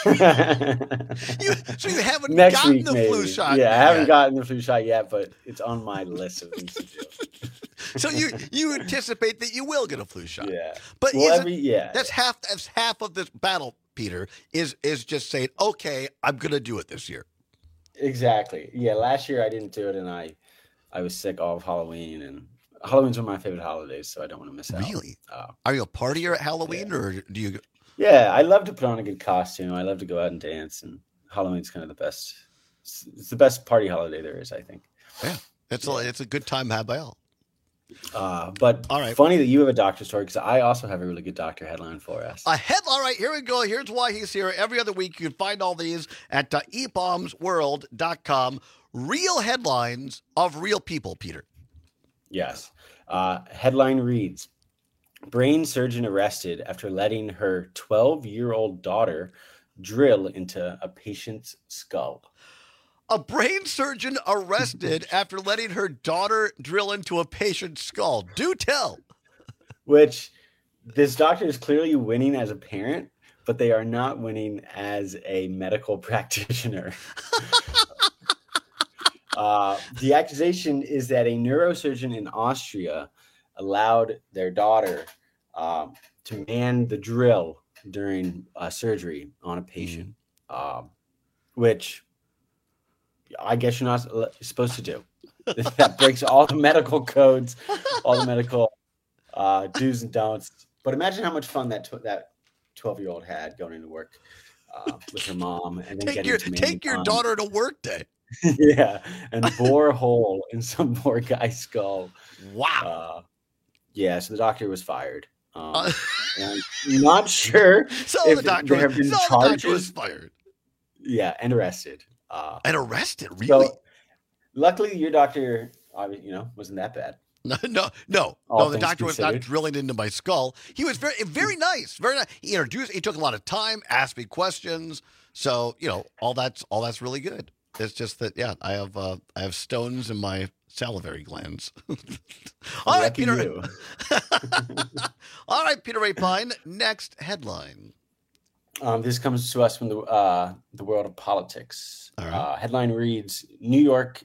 So you haven't Next gotten week, the maybe. flu shot? Yeah, I haven't gotten the flu shot yet, but it's on my list of things to do. So you anticipate that you will get a flu shot? Yeah, but that's half of this battle, Peter. Is just saying, okay, I'm going to do it this year. Exactly. Yeah, last year I didn't do it, and I was sick all of Halloween, and Halloween's one of my favorite holidays, so I don't want to miss out. Really? Are you a partier at Halloween, or do you? Yeah, I love to put on a good costume. I love to go out and dance, and Halloween's kind of the best. It's the best party holiday there is, I think. Yeah, it's a good time to have by all. But all right. Funny that you have a doctor story because I also have a really good doctor headline for us. A headline, all right, here we go. Here's why he's here. Every other week, you can find all these at ePalmsWorld.com. Real headlines of real people, Peter. Yes. Headline reads, brain surgeon arrested after letting her 12-year-old daughter drill into a patient's skull. A brain surgeon arrested after letting her daughter drill into a patient's skull. Do tell. Which this doctor is clearly winning as a parent, but they are not winning as a medical practitioner. The accusation is that a neurosurgeon in Austria allowed their daughter to man the drill during surgery on a patient, which I guess you're not supposed to do. That breaks all the medical codes, all the medical do's and don'ts. But imagine how much fun that 12-year-old had going into work with her mom, and then take your daughter to work day. Yeah, and bore a hole in some poor guy's skull. Wow. Yeah, so the doctor was fired. And I'm not sure if there have been charges. The doctor was fired. Yeah, and arrested. And arrested, really? So, luckily, your doctor, wasn't that bad. No. The doctor was not drilling into my skull. He was very nice. Very nice. He took a lot of time, asked me questions. So, all that's really good. It's just that, I have stones in my salivary glands. All right, Peter. All right, Peter Rapine. Next headline. This comes to us from the world of politics. Headline reads: New York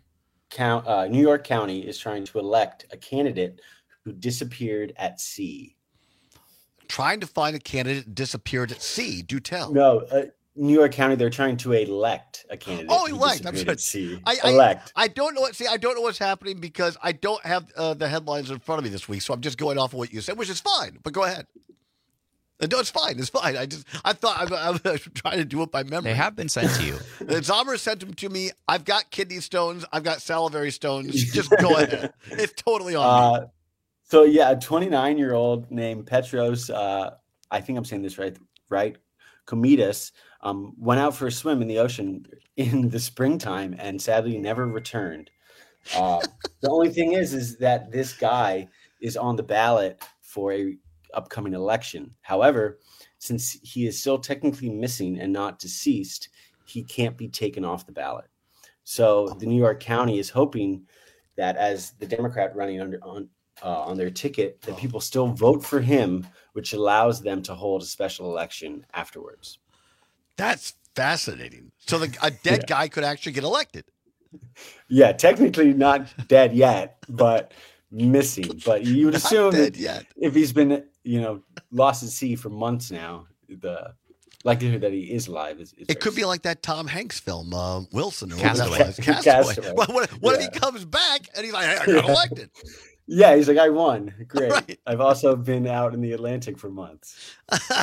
County is trying to elect a candidate who disappeared at sea. Trying to find a candidate disappeared at sea. Do tell. No, New York County. They're trying to elect a candidate. Oh, elect. I'm sorry. At sea. Elect. I don't know I don't know what's happening because I don't have the headlines in front of me this week, so I'm just going off of what you said, which is fine. But go ahead. No, it's fine. It's fine. I thought I was trying to do it by memory. They have been sent to you. Zomer sent them to me. I've got kidney stones. I've got salivary stones. Just go ahead. It's totally on me. So yeah, a 29-year-old named Petros, I think I'm saying this right? Komitas, went out for a swim in the ocean in the springtime and sadly never returned. The only thing is that this guy is on the ballot for a upcoming election. However, since he is still technically missing and not deceased, he can't be taken off the ballot. So the New York County is hoping that as the Democrat running on their ticket, that people still vote for him, which allows them to hold a special election afterwards. That's fascinating. So a dead guy could actually get elected. Yeah, technically not dead yet, but missing. But you would assume that if he's been, lost at sea for months now, the likelihood that he is alive is it could be like that Tom Hanks film, Wilson, or Castaway. Castaway. What if he comes back and he's like, hey, I got elected? Yeah, he's like, I won. Great. Right. I've also been out in the Atlantic for months.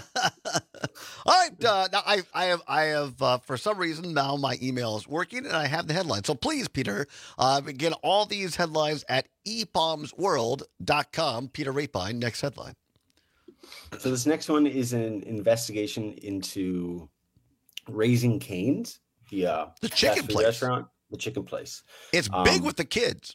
All right. Now I have for some reason now my email is working and I have the headline. So please, Peter, get all these headlines at ePalmsWorld.com. Peter Rapine, next headline. So this next one is an investigation into Raising Cane's, the chicken place restaurant, the chicken place. It's big with the kids.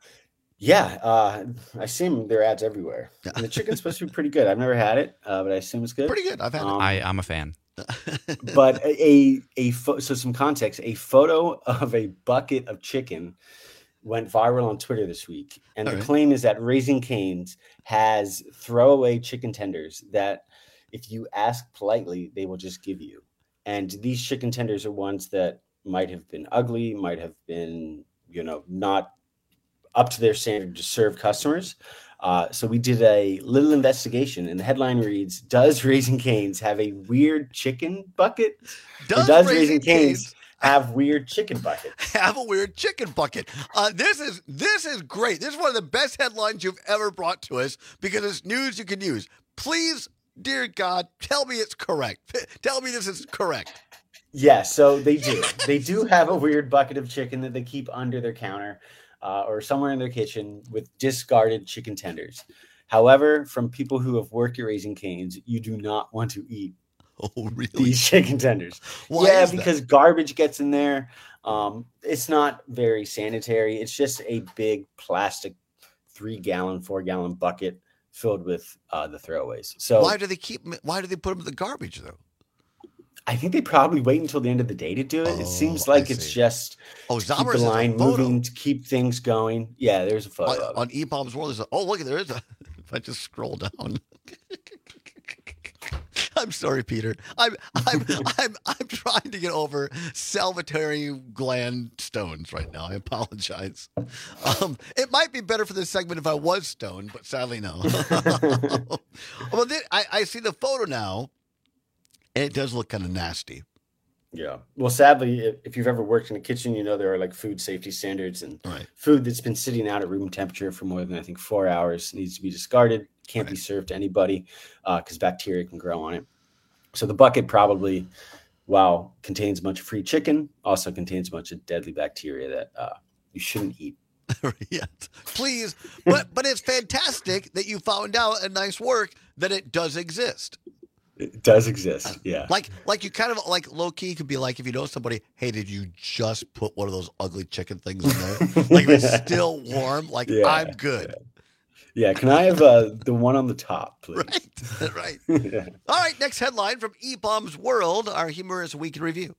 Yeah, I see their ads everywhere. And the chicken's supposed to be pretty good. I've never had it, but I assume it's good. Pretty good. I've had it. I'm a fan. But so some context, a photo of a bucket of chicken went viral on Twitter this week. And the claim is that Raising Cane's has throwaway chicken tenders that if you ask politely, they will just give you. And these chicken tenders are ones that might have been ugly, might have been, not up to their standard to serve customers. So we did a little investigation, and the headline reads, does Raising Cane's have a weird chicken bucket? Does Raising Cane's have weird chicken buckets? Have a weird chicken bucket. This is great. This is one of the best headlines you've ever brought to us because it's news you can use. Please, dear God, tell me it's correct. Tell me this is correct. Yeah, so they do. They do have a weird bucket of chicken that they keep under their counter. or somewhere in their kitchen with discarded chicken tenders. However, from people who have worked at Raising Cane's, you do not want to eat these chicken tenders. Why because garbage gets in there. It's not very sanitary. It's just a big plastic 3-gallon, 4-gallon bucket filled with the throwaways. So why do they put them in the garbage though? I think they probably wait until the end of the day to do it. It seems like it's just to keep the line moving, to keep things going. Yeah, there's a photo on eBaum's World. Look, there is a. If I just scroll down. I'm sorry, Peter. I'm trying to get over salivary gland stones right now. I apologize. It might be better for this segment if I was stoned, but sadly no. Well, I see the photo now, and it does look kind of nasty. Yeah. Well, sadly, if you've ever worked in a kitchen, you know there are like food safety standards, and food that's been sitting out at room temperature for more than, I think, 4 hours needs to be discarded. Can't be served to anybody because bacteria can grow on it. So the bucket probably, while contains a bunch of free chicken, also contains a bunch of deadly bacteria that you shouldn't eat. Yeah, please. But it's fantastic that you found out, and nice work, that it does exist. It does exist, yeah. Like you kind of like low key could be like, if you know somebody, hey, did you just put one of those ugly chicken things in there? Like if it's still warm, like I'm good. Yeah, can I have the one on the top, please? Right. Yeah. All right, next headline from eBaum's World, our humorous week in review.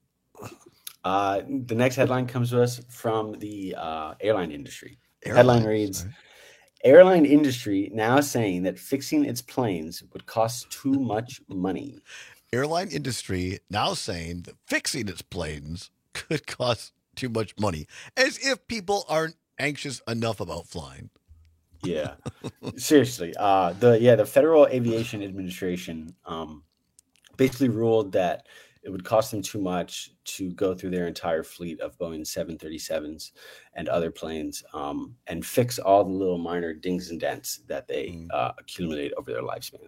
The next headline comes to us from the airline industry. Headline reads, airline industry now saying that fixing its planes would cost too much money. Airline industry now saying that fixing its planes could cost too much money, as if people aren't anxious enough about flying. Yeah, seriously. The Federal Aviation Administration basically ruled that it would cost them too much to go through their entire fleet of Boeing 737s and other planes and fix all the little minor dings and dents that they accumulate over their lifespan,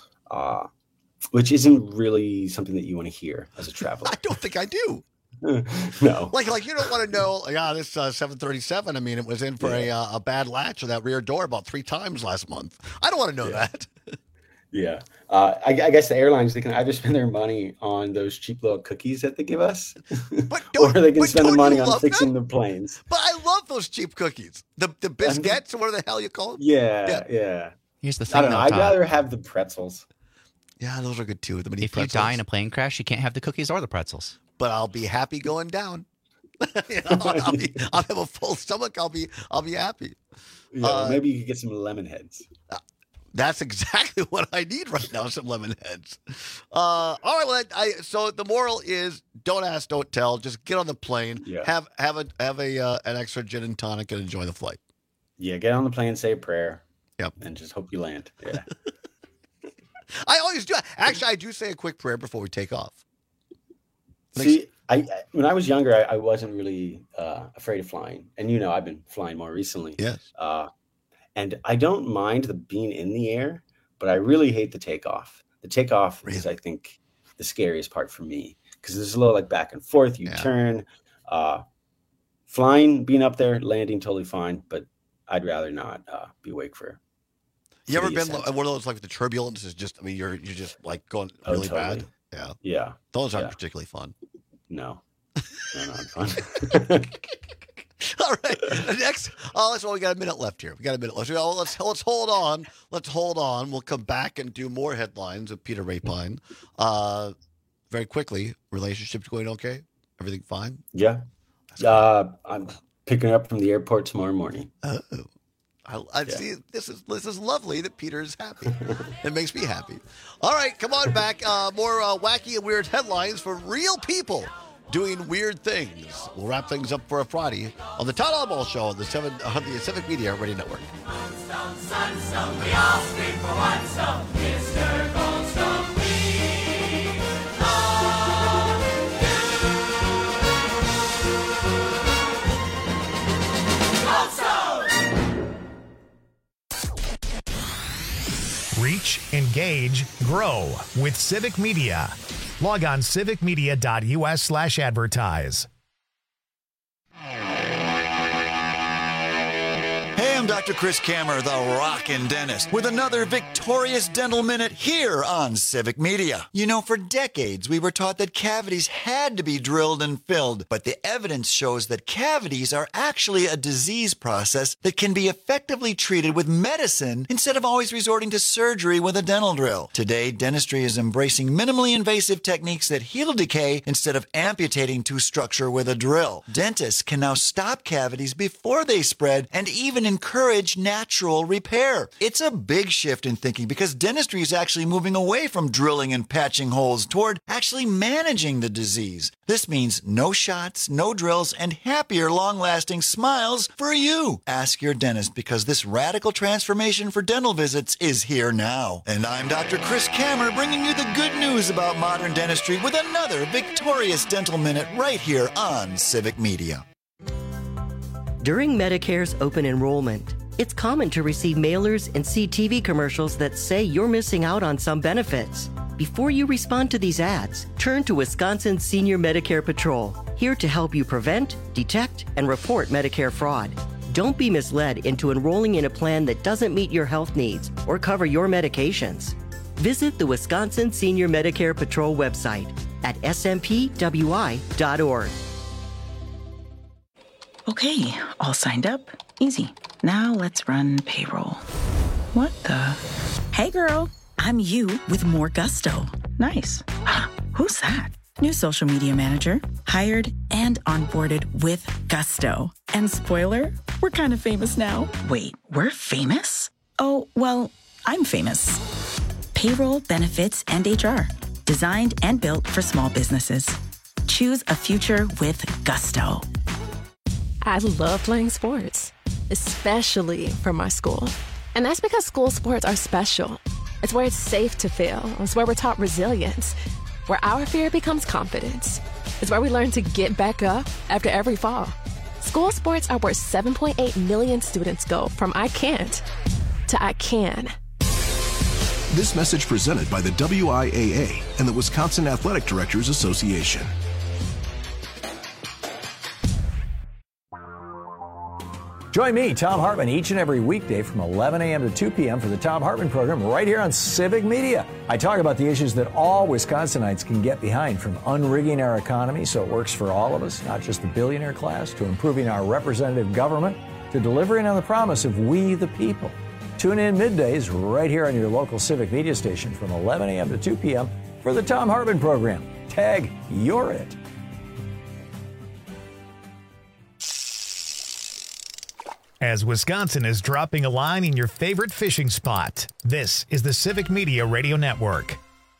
which isn't really something that you want to hear as a traveler. I don't think I do. No. Like you don't want to know, this 737, I mean, it was in for a bad latch of that rear door about 3 times last month. I don't want to know that. Yeah. I guess the airlines, they can either spend their money on those cheap little cookies that they give us, or they can spend the money on fixing the planes. But I love those cheap cookies. The biscuits, or whatever the hell you call them. Yeah. Here's the thing, I don't know. though, I'd Todd. rather have the pretzels. Yeah, those are good too. If you die in a plane crash, you can't have the cookies or the pretzels. But I'll be happy going down. I'll have a full stomach. I'll be happy. Yeah, maybe you could get some lemon heads. That's exactly what I need right now, some lemon heads. All right, well, so the moral is don't ask, don't tell. Just get on the plane, have an extra gin and tonic, and enjoy the flight. Yeah, get on the plane, say a prayer, and just hope you land. Yeah. I always do. Actually, I do say a quick prayer before we take off. See, when I was younger, I wasn't really afraid of flying, and I've been flying more recently. Yes. And I don't mind the being in the air, but I really hate the takeoff. The takeoff is, I think, the scariest part for me because there's a little back and forth. You turn. Flying, being up there, landing, totally fine, but I'd rather not be awake for. You ever been one of those the turbulence is just? I mean, you're just going really bad. Yeah. Yeah. Those aren't particularly fun. No. They're not fun. All right. Next, we got a minute left here. We got a minute left. Let's hold on. Let's hold on. We'll come back and do more headlines with Peter Rapine. Very quickly, relationships going okay? Everything fine? Yeah. I'm picking up from the airport tomorrow morning. Oh. I see. This is lovely that Peter is happy. It makes me happy. All right, come on back. More wacky and weird headlines for real people doing weird things. We'll wrap things up for a Friday on the Todd Oswald Show on the Civic Media Radio Network. Sunstone, we all scream for one stone, Mr. Goldstone, we love you. Reach, engage, grow with Civic Media. Log on civicmedia.us/advertise. Hey, I'm Dr. Chris Kammer, the rockin' dentist, with another victorious dental minute here on Civic Media. You know, for decades, we were taught that cavities had to be drilled and filled, but the evidence shows that cavities are actually a disease process that can be effectively treated with medicine instead of always resorting to surgery with a dental drill. Today, dentistry is embracing minimally invasive techniques that heal decay instead of amputating tooth structure with a drill. Dentists can now stop cavities before they spread and even encourage natural repair. It's a big shift in thinking because dentistry is actually moving away from drilling and patching holes toward actually managing the disease. This means no shots, no drills, and happier, long-lasting smiles for you. Ask your dentist because this radical transformation for dental visits is here now. And I'm Dr. Chris Kammer, bringing you the good news about modern dentistry with another victorious dental minute right here on Civic Media. During Medicare's open enrollment, it's common to receive mailers and see TV commercials that say you're missing out on some benefits. Before you respond to these ads, turn to Wisconsin Senior Medicare Patrol, here to help you prevent, detect, and report Medicare fraud. Don't be misled into enrolling in a plan that doesn't meet your health needs or cover your medications. Visit the Wisconsin Senior Medicare Patrol website at smpwi.org. Okay, all signed up. Easy. Now let's run payroll. What the? Hey girl, I'm you with more gusto. Nice. Who's that? New social media manager, hired and onboarded with gusto. And spoiler, we're kind of famous now. Wait, we're famous? Oh, well, I'm famous. Payroll, benefits, and HR. Designed and built for small businesses. Choose a future with gusto. I love playing sports, especially for my school. And that's because school sports are special. It's where it's safe to fail. It's where we're taught resilience, where our fear becomes confidence. It's where we learn to get back up after every fall. School sports are where 7.8 million students go from I can't to I can. This message presented by the WIAA and the Wisconsin Athletic Directors Association. Join me, Tom Hartman, each and every weekday from 11 a.m. to 2 p.m. for the Tom Hartman program right here on Civic Media. I talk about the issues that all Wisconsinites can get behind, from unrigging our economy so it works for all of us, not just the billionaire class, to improving our representative government, to delivering on the promise of we the people. Tune in middays right here on your local Civic Media station from 11 a.m. to 2 p.m. for the Tom Hartman program. Tag, you're it. As Wisconsin is dropping a line in your favorite fishing spot, this is the Civic Media Radio Network.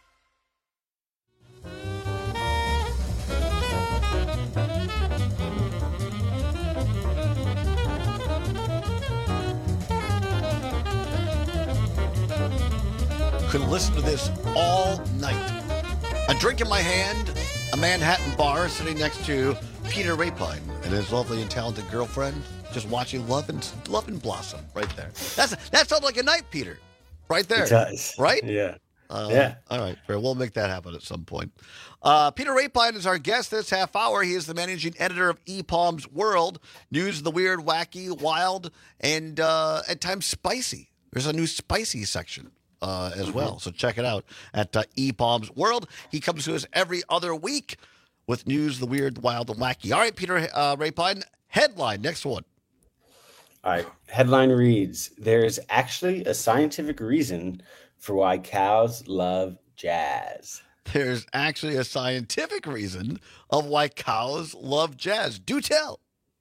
Could listen to this all night. A drink in my hand, a Manhattan bar sitting next to Peter Rapine and his lovely and talented girlfriend, just watching love and blossom right there. That sounds like a night, Peter. Right there. It does. Right? Yeah. Yeah. All right. Fair. We'll make that happen at some point. Peter Rapine is our guest this half hour. He is the managing editor of EPalm's World. News of the weird, wacky, wild, and at times spicy. There's a new spicy section as well. So check it out at EPalm's World. He comes to us every other week with news, the weird, the wild, and wacky. All right, Peter Rapine, headline, next one. All right, headline reads, there's actually a scientific reason for why cows love jazz. There's actually a scientific reason of why cows love jazz. Do tell.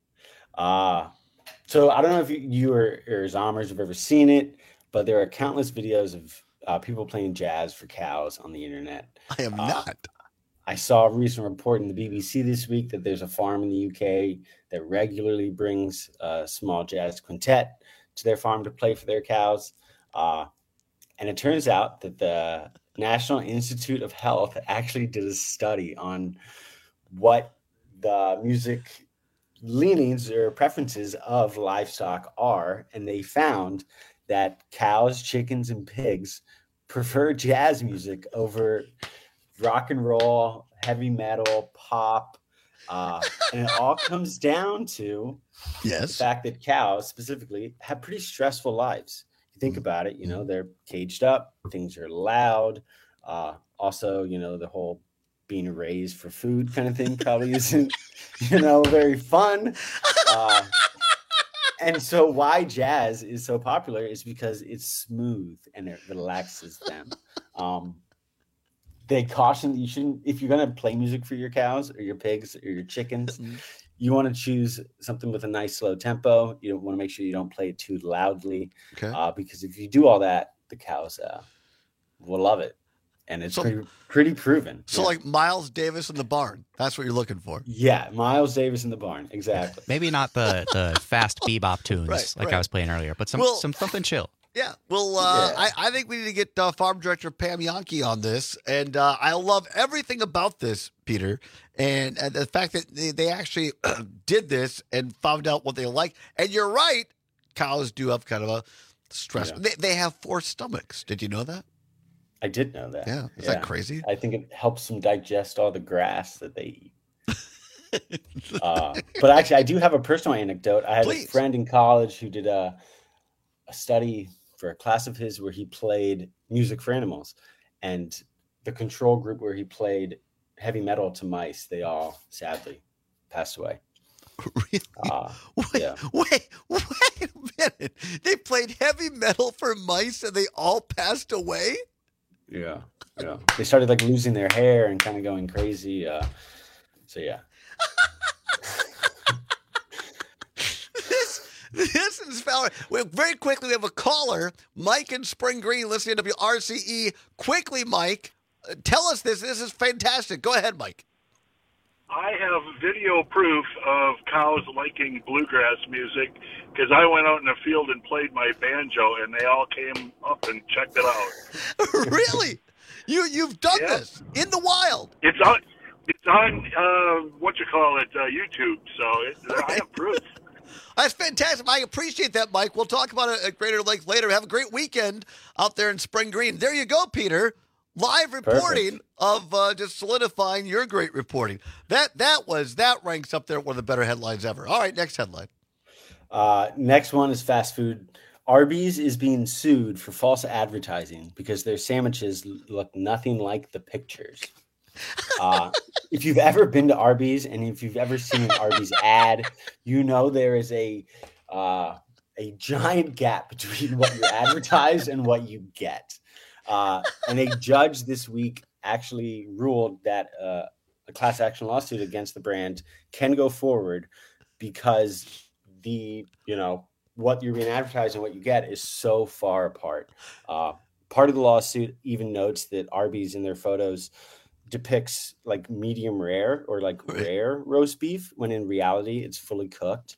So I don't know if you or Zommers have ever seen it, but there are countless videos of people playing jazz for cows on the internet. I am not. I saw a recent report in the BBC this week that there's a farm in the UK that regularly brings a small jazz quintet to their farm to play for their cows. And it turns out that the National Institute of Health actually did a study on what the music leanings or preferences of livestock are. And they found that cows, chickens, and pigs prefer jazz music over rock and roll, heavy metal, pop, And it all comes down to the fact that cows specifically have pretty stressful lives. If you think about it, they're caged up, things are loud. Also, the whole being raised for food kind of thing probably isn't, very fun. And so why jazz is so popular is because it's smooth and it relaxes them. They caution you shouldn't, if you're going to play music for your cows or your pigs or your chickens, you want to choose something with a nice slow tempo. You don't want to make sure you don't play it too loudly, because if you do all that, the cows will love it. And it's pretty proven. So like Miles Davis in the barn. That's what you're looking for. Yeah, Miles Davis in the barn. Exactly. Maybe not the fast bebop tunes I was playing earlier, but something chill. Yeah. Well, I think we need to get Farm Director Pam Jahnke on this. And I love everything about this, Peter. And the fact that they actually did this and found out what they like. And you're right. Cows do have kind of a stress. Yeah. They have 4 stomachs. Did you know that? I did know that. Yeah. Is that crazy? I think it helps them digest all the grass that they eat. But actually, I do have a personal anecdote. I had a friend in college who did a study for a class of his where he played music for animals. And the control group where he played heavy metal to mice, they all sadly passed away. Really? Wait a minute. They played heavy metal for mice and they all passed away? Yeah. They started like losing their hair and kind of going crazy. So yeah. This is very quickly. We have a caller, Mike in Spring Green, listening to WRCE. Quickly, Mike, tell us this. This is fantastic. Go ahead, Mike. I have video proof of cows liking bluegrass music because I went out in the field and played my banjo, and they all came up and checked it out. Really? You've done this in the wild? It's on YouTube. So I have proof. That's fantastic. I appreciate that, Mike. We'll talk about it at greater length later. Have a great weekend out there in Spring Green. There you go, Peter. Live reporting of just solidifying your great reporting. That ranks up there one of the better headlines ever. All right, next headline. Next one is fast food. Arby's is being sued for false advertising because their sandwiches look nothing like the pictures. If you've ever been to Arby's and if you've ever seen an Arby's ad, there is a giant gap between what you advertise and what you get. And a judge this week actually ruled that a class action lawsuit against the brand can go forward because what you're being advertised and what you get is so far apart. Part of the lawsuit even notes that Arby's in their photos depicts like medium rare or like rare roast beef when in reality it's fully cooked.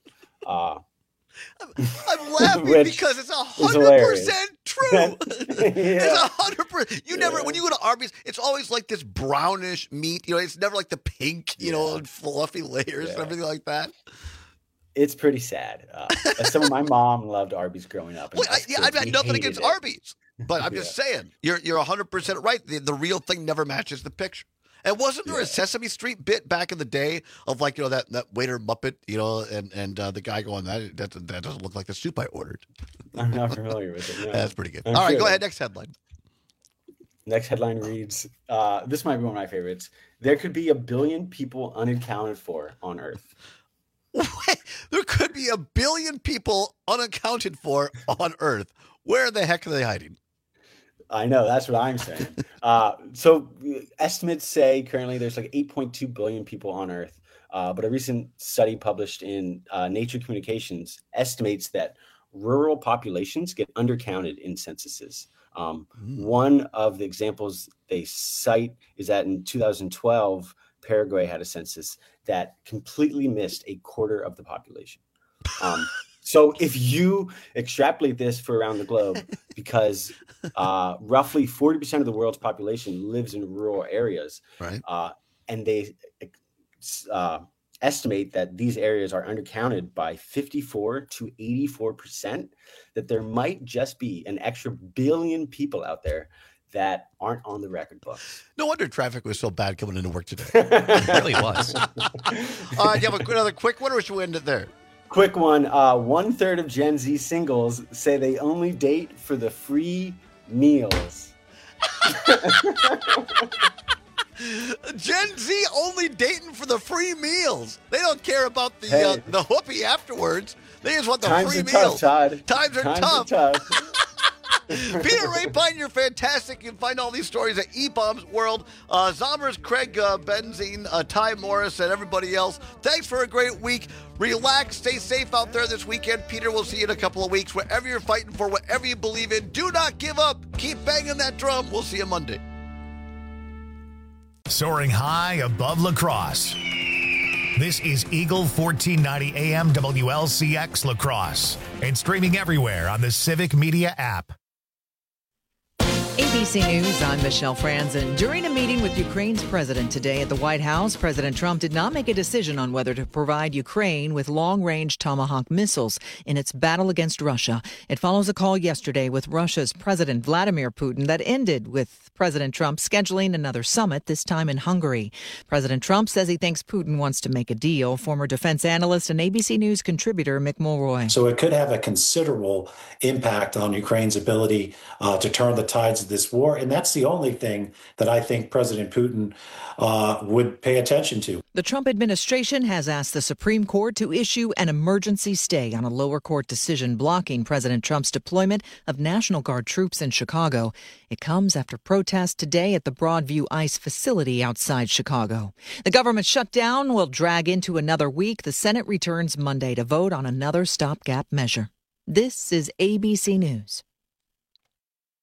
I'm laughing because it's 100% true. It's 100%. You never, when you go to Arby's, it's always like this brownish meat. It's never like the pink, and fluffy layers and everything like that. It's pretty sad. My mom loved Arby's growing up. I've had nothing against Arby's, but I'm just saying you're 100% right. The real thing never matches the picture. And wasn't there a Sesame Street bit back in the day of like, that waiter Muppet, and the guy going, that doesn't look like the soup I ordered. I'm not familiar with it. No. That's pretty good. All right, go ahead. Next headline. Next headline reads, this might be one of my favorites. There could be 1 billion people unaccounted for on Earth. Wait, there could be 1 billion people unaccounted for on Earth. Where the heck are they hiding? I know, that's what I'm saying. So estimates say currently there's like 8.2 billion people on Earth. But a recent study published in Nature Communications estimates that rural populations get undercounted in censuses. One of the examples they cite is that in 2012, Paraguay had a census that completely missed a quarter of the population. So if you extrapolate this for around the globe, because roughly 40% of the world's population lives in rural areas, right? And they estimate that these areas are undercounted by 54 to 84%, that there might just be an extra 1 billion people out there that aren't on the record books. No wonder traffic was so bad coming into work today. It really was. Do you have another quick one, or should we end it there? Quick one. 1/3 of Gen Z singles say they only date for the free meals. Gen Z only dating for the free meals. They don't care about the whoopee afterwards. They just want the free meals. Times are tough. Peter Rapine, you're fantastic. You can find all these stories at eBombs World. Zombers, Craig Benzine, Ty Morris, and everybody else. Thanks for a great week. Relax, stay safe out there this weekend. Peter, we'll see you in a couple of weeks. Whatever you're fighting for, whatever you believe in, do not give up. Keep banging that drum. We'll see you Monday. Soaring high above La Crosse. This is Eagle 1490 AM WLCX La Crosse and streaming everywhere on the Civic Media app. ABC News, I'm Michelle Franzen. During a meeting with Ukraine's president today at the White House, President Trump did not make a decision on whether to provide Ukraine with long-range Tomahawk missiles in its battle against Russia. It follows a call yesterday with Russia's President Vladimir Putin that ended with President Trump scheduling another summit, this time in Hungary. President Trump says he thinks Putin wants to make a deal. Former defense analyst and ABC News contributor Mick Mulroy. So it could have a considerable impact on Ukraine's ability to turn the tides of this war. And that's the only thing that I think President Putin would pay attention to. The Trump administration has asked the Supreme Court to issue an emergency stay on a lower court decision blocking President Trump's deployment of National Guard troops in Chicago. It comes after protests today at the Broadview ICE facility outside Chicago. The government shutdown will drag into another week. The Senate returns Monday to vote on another stopgap measure. This is ABC News.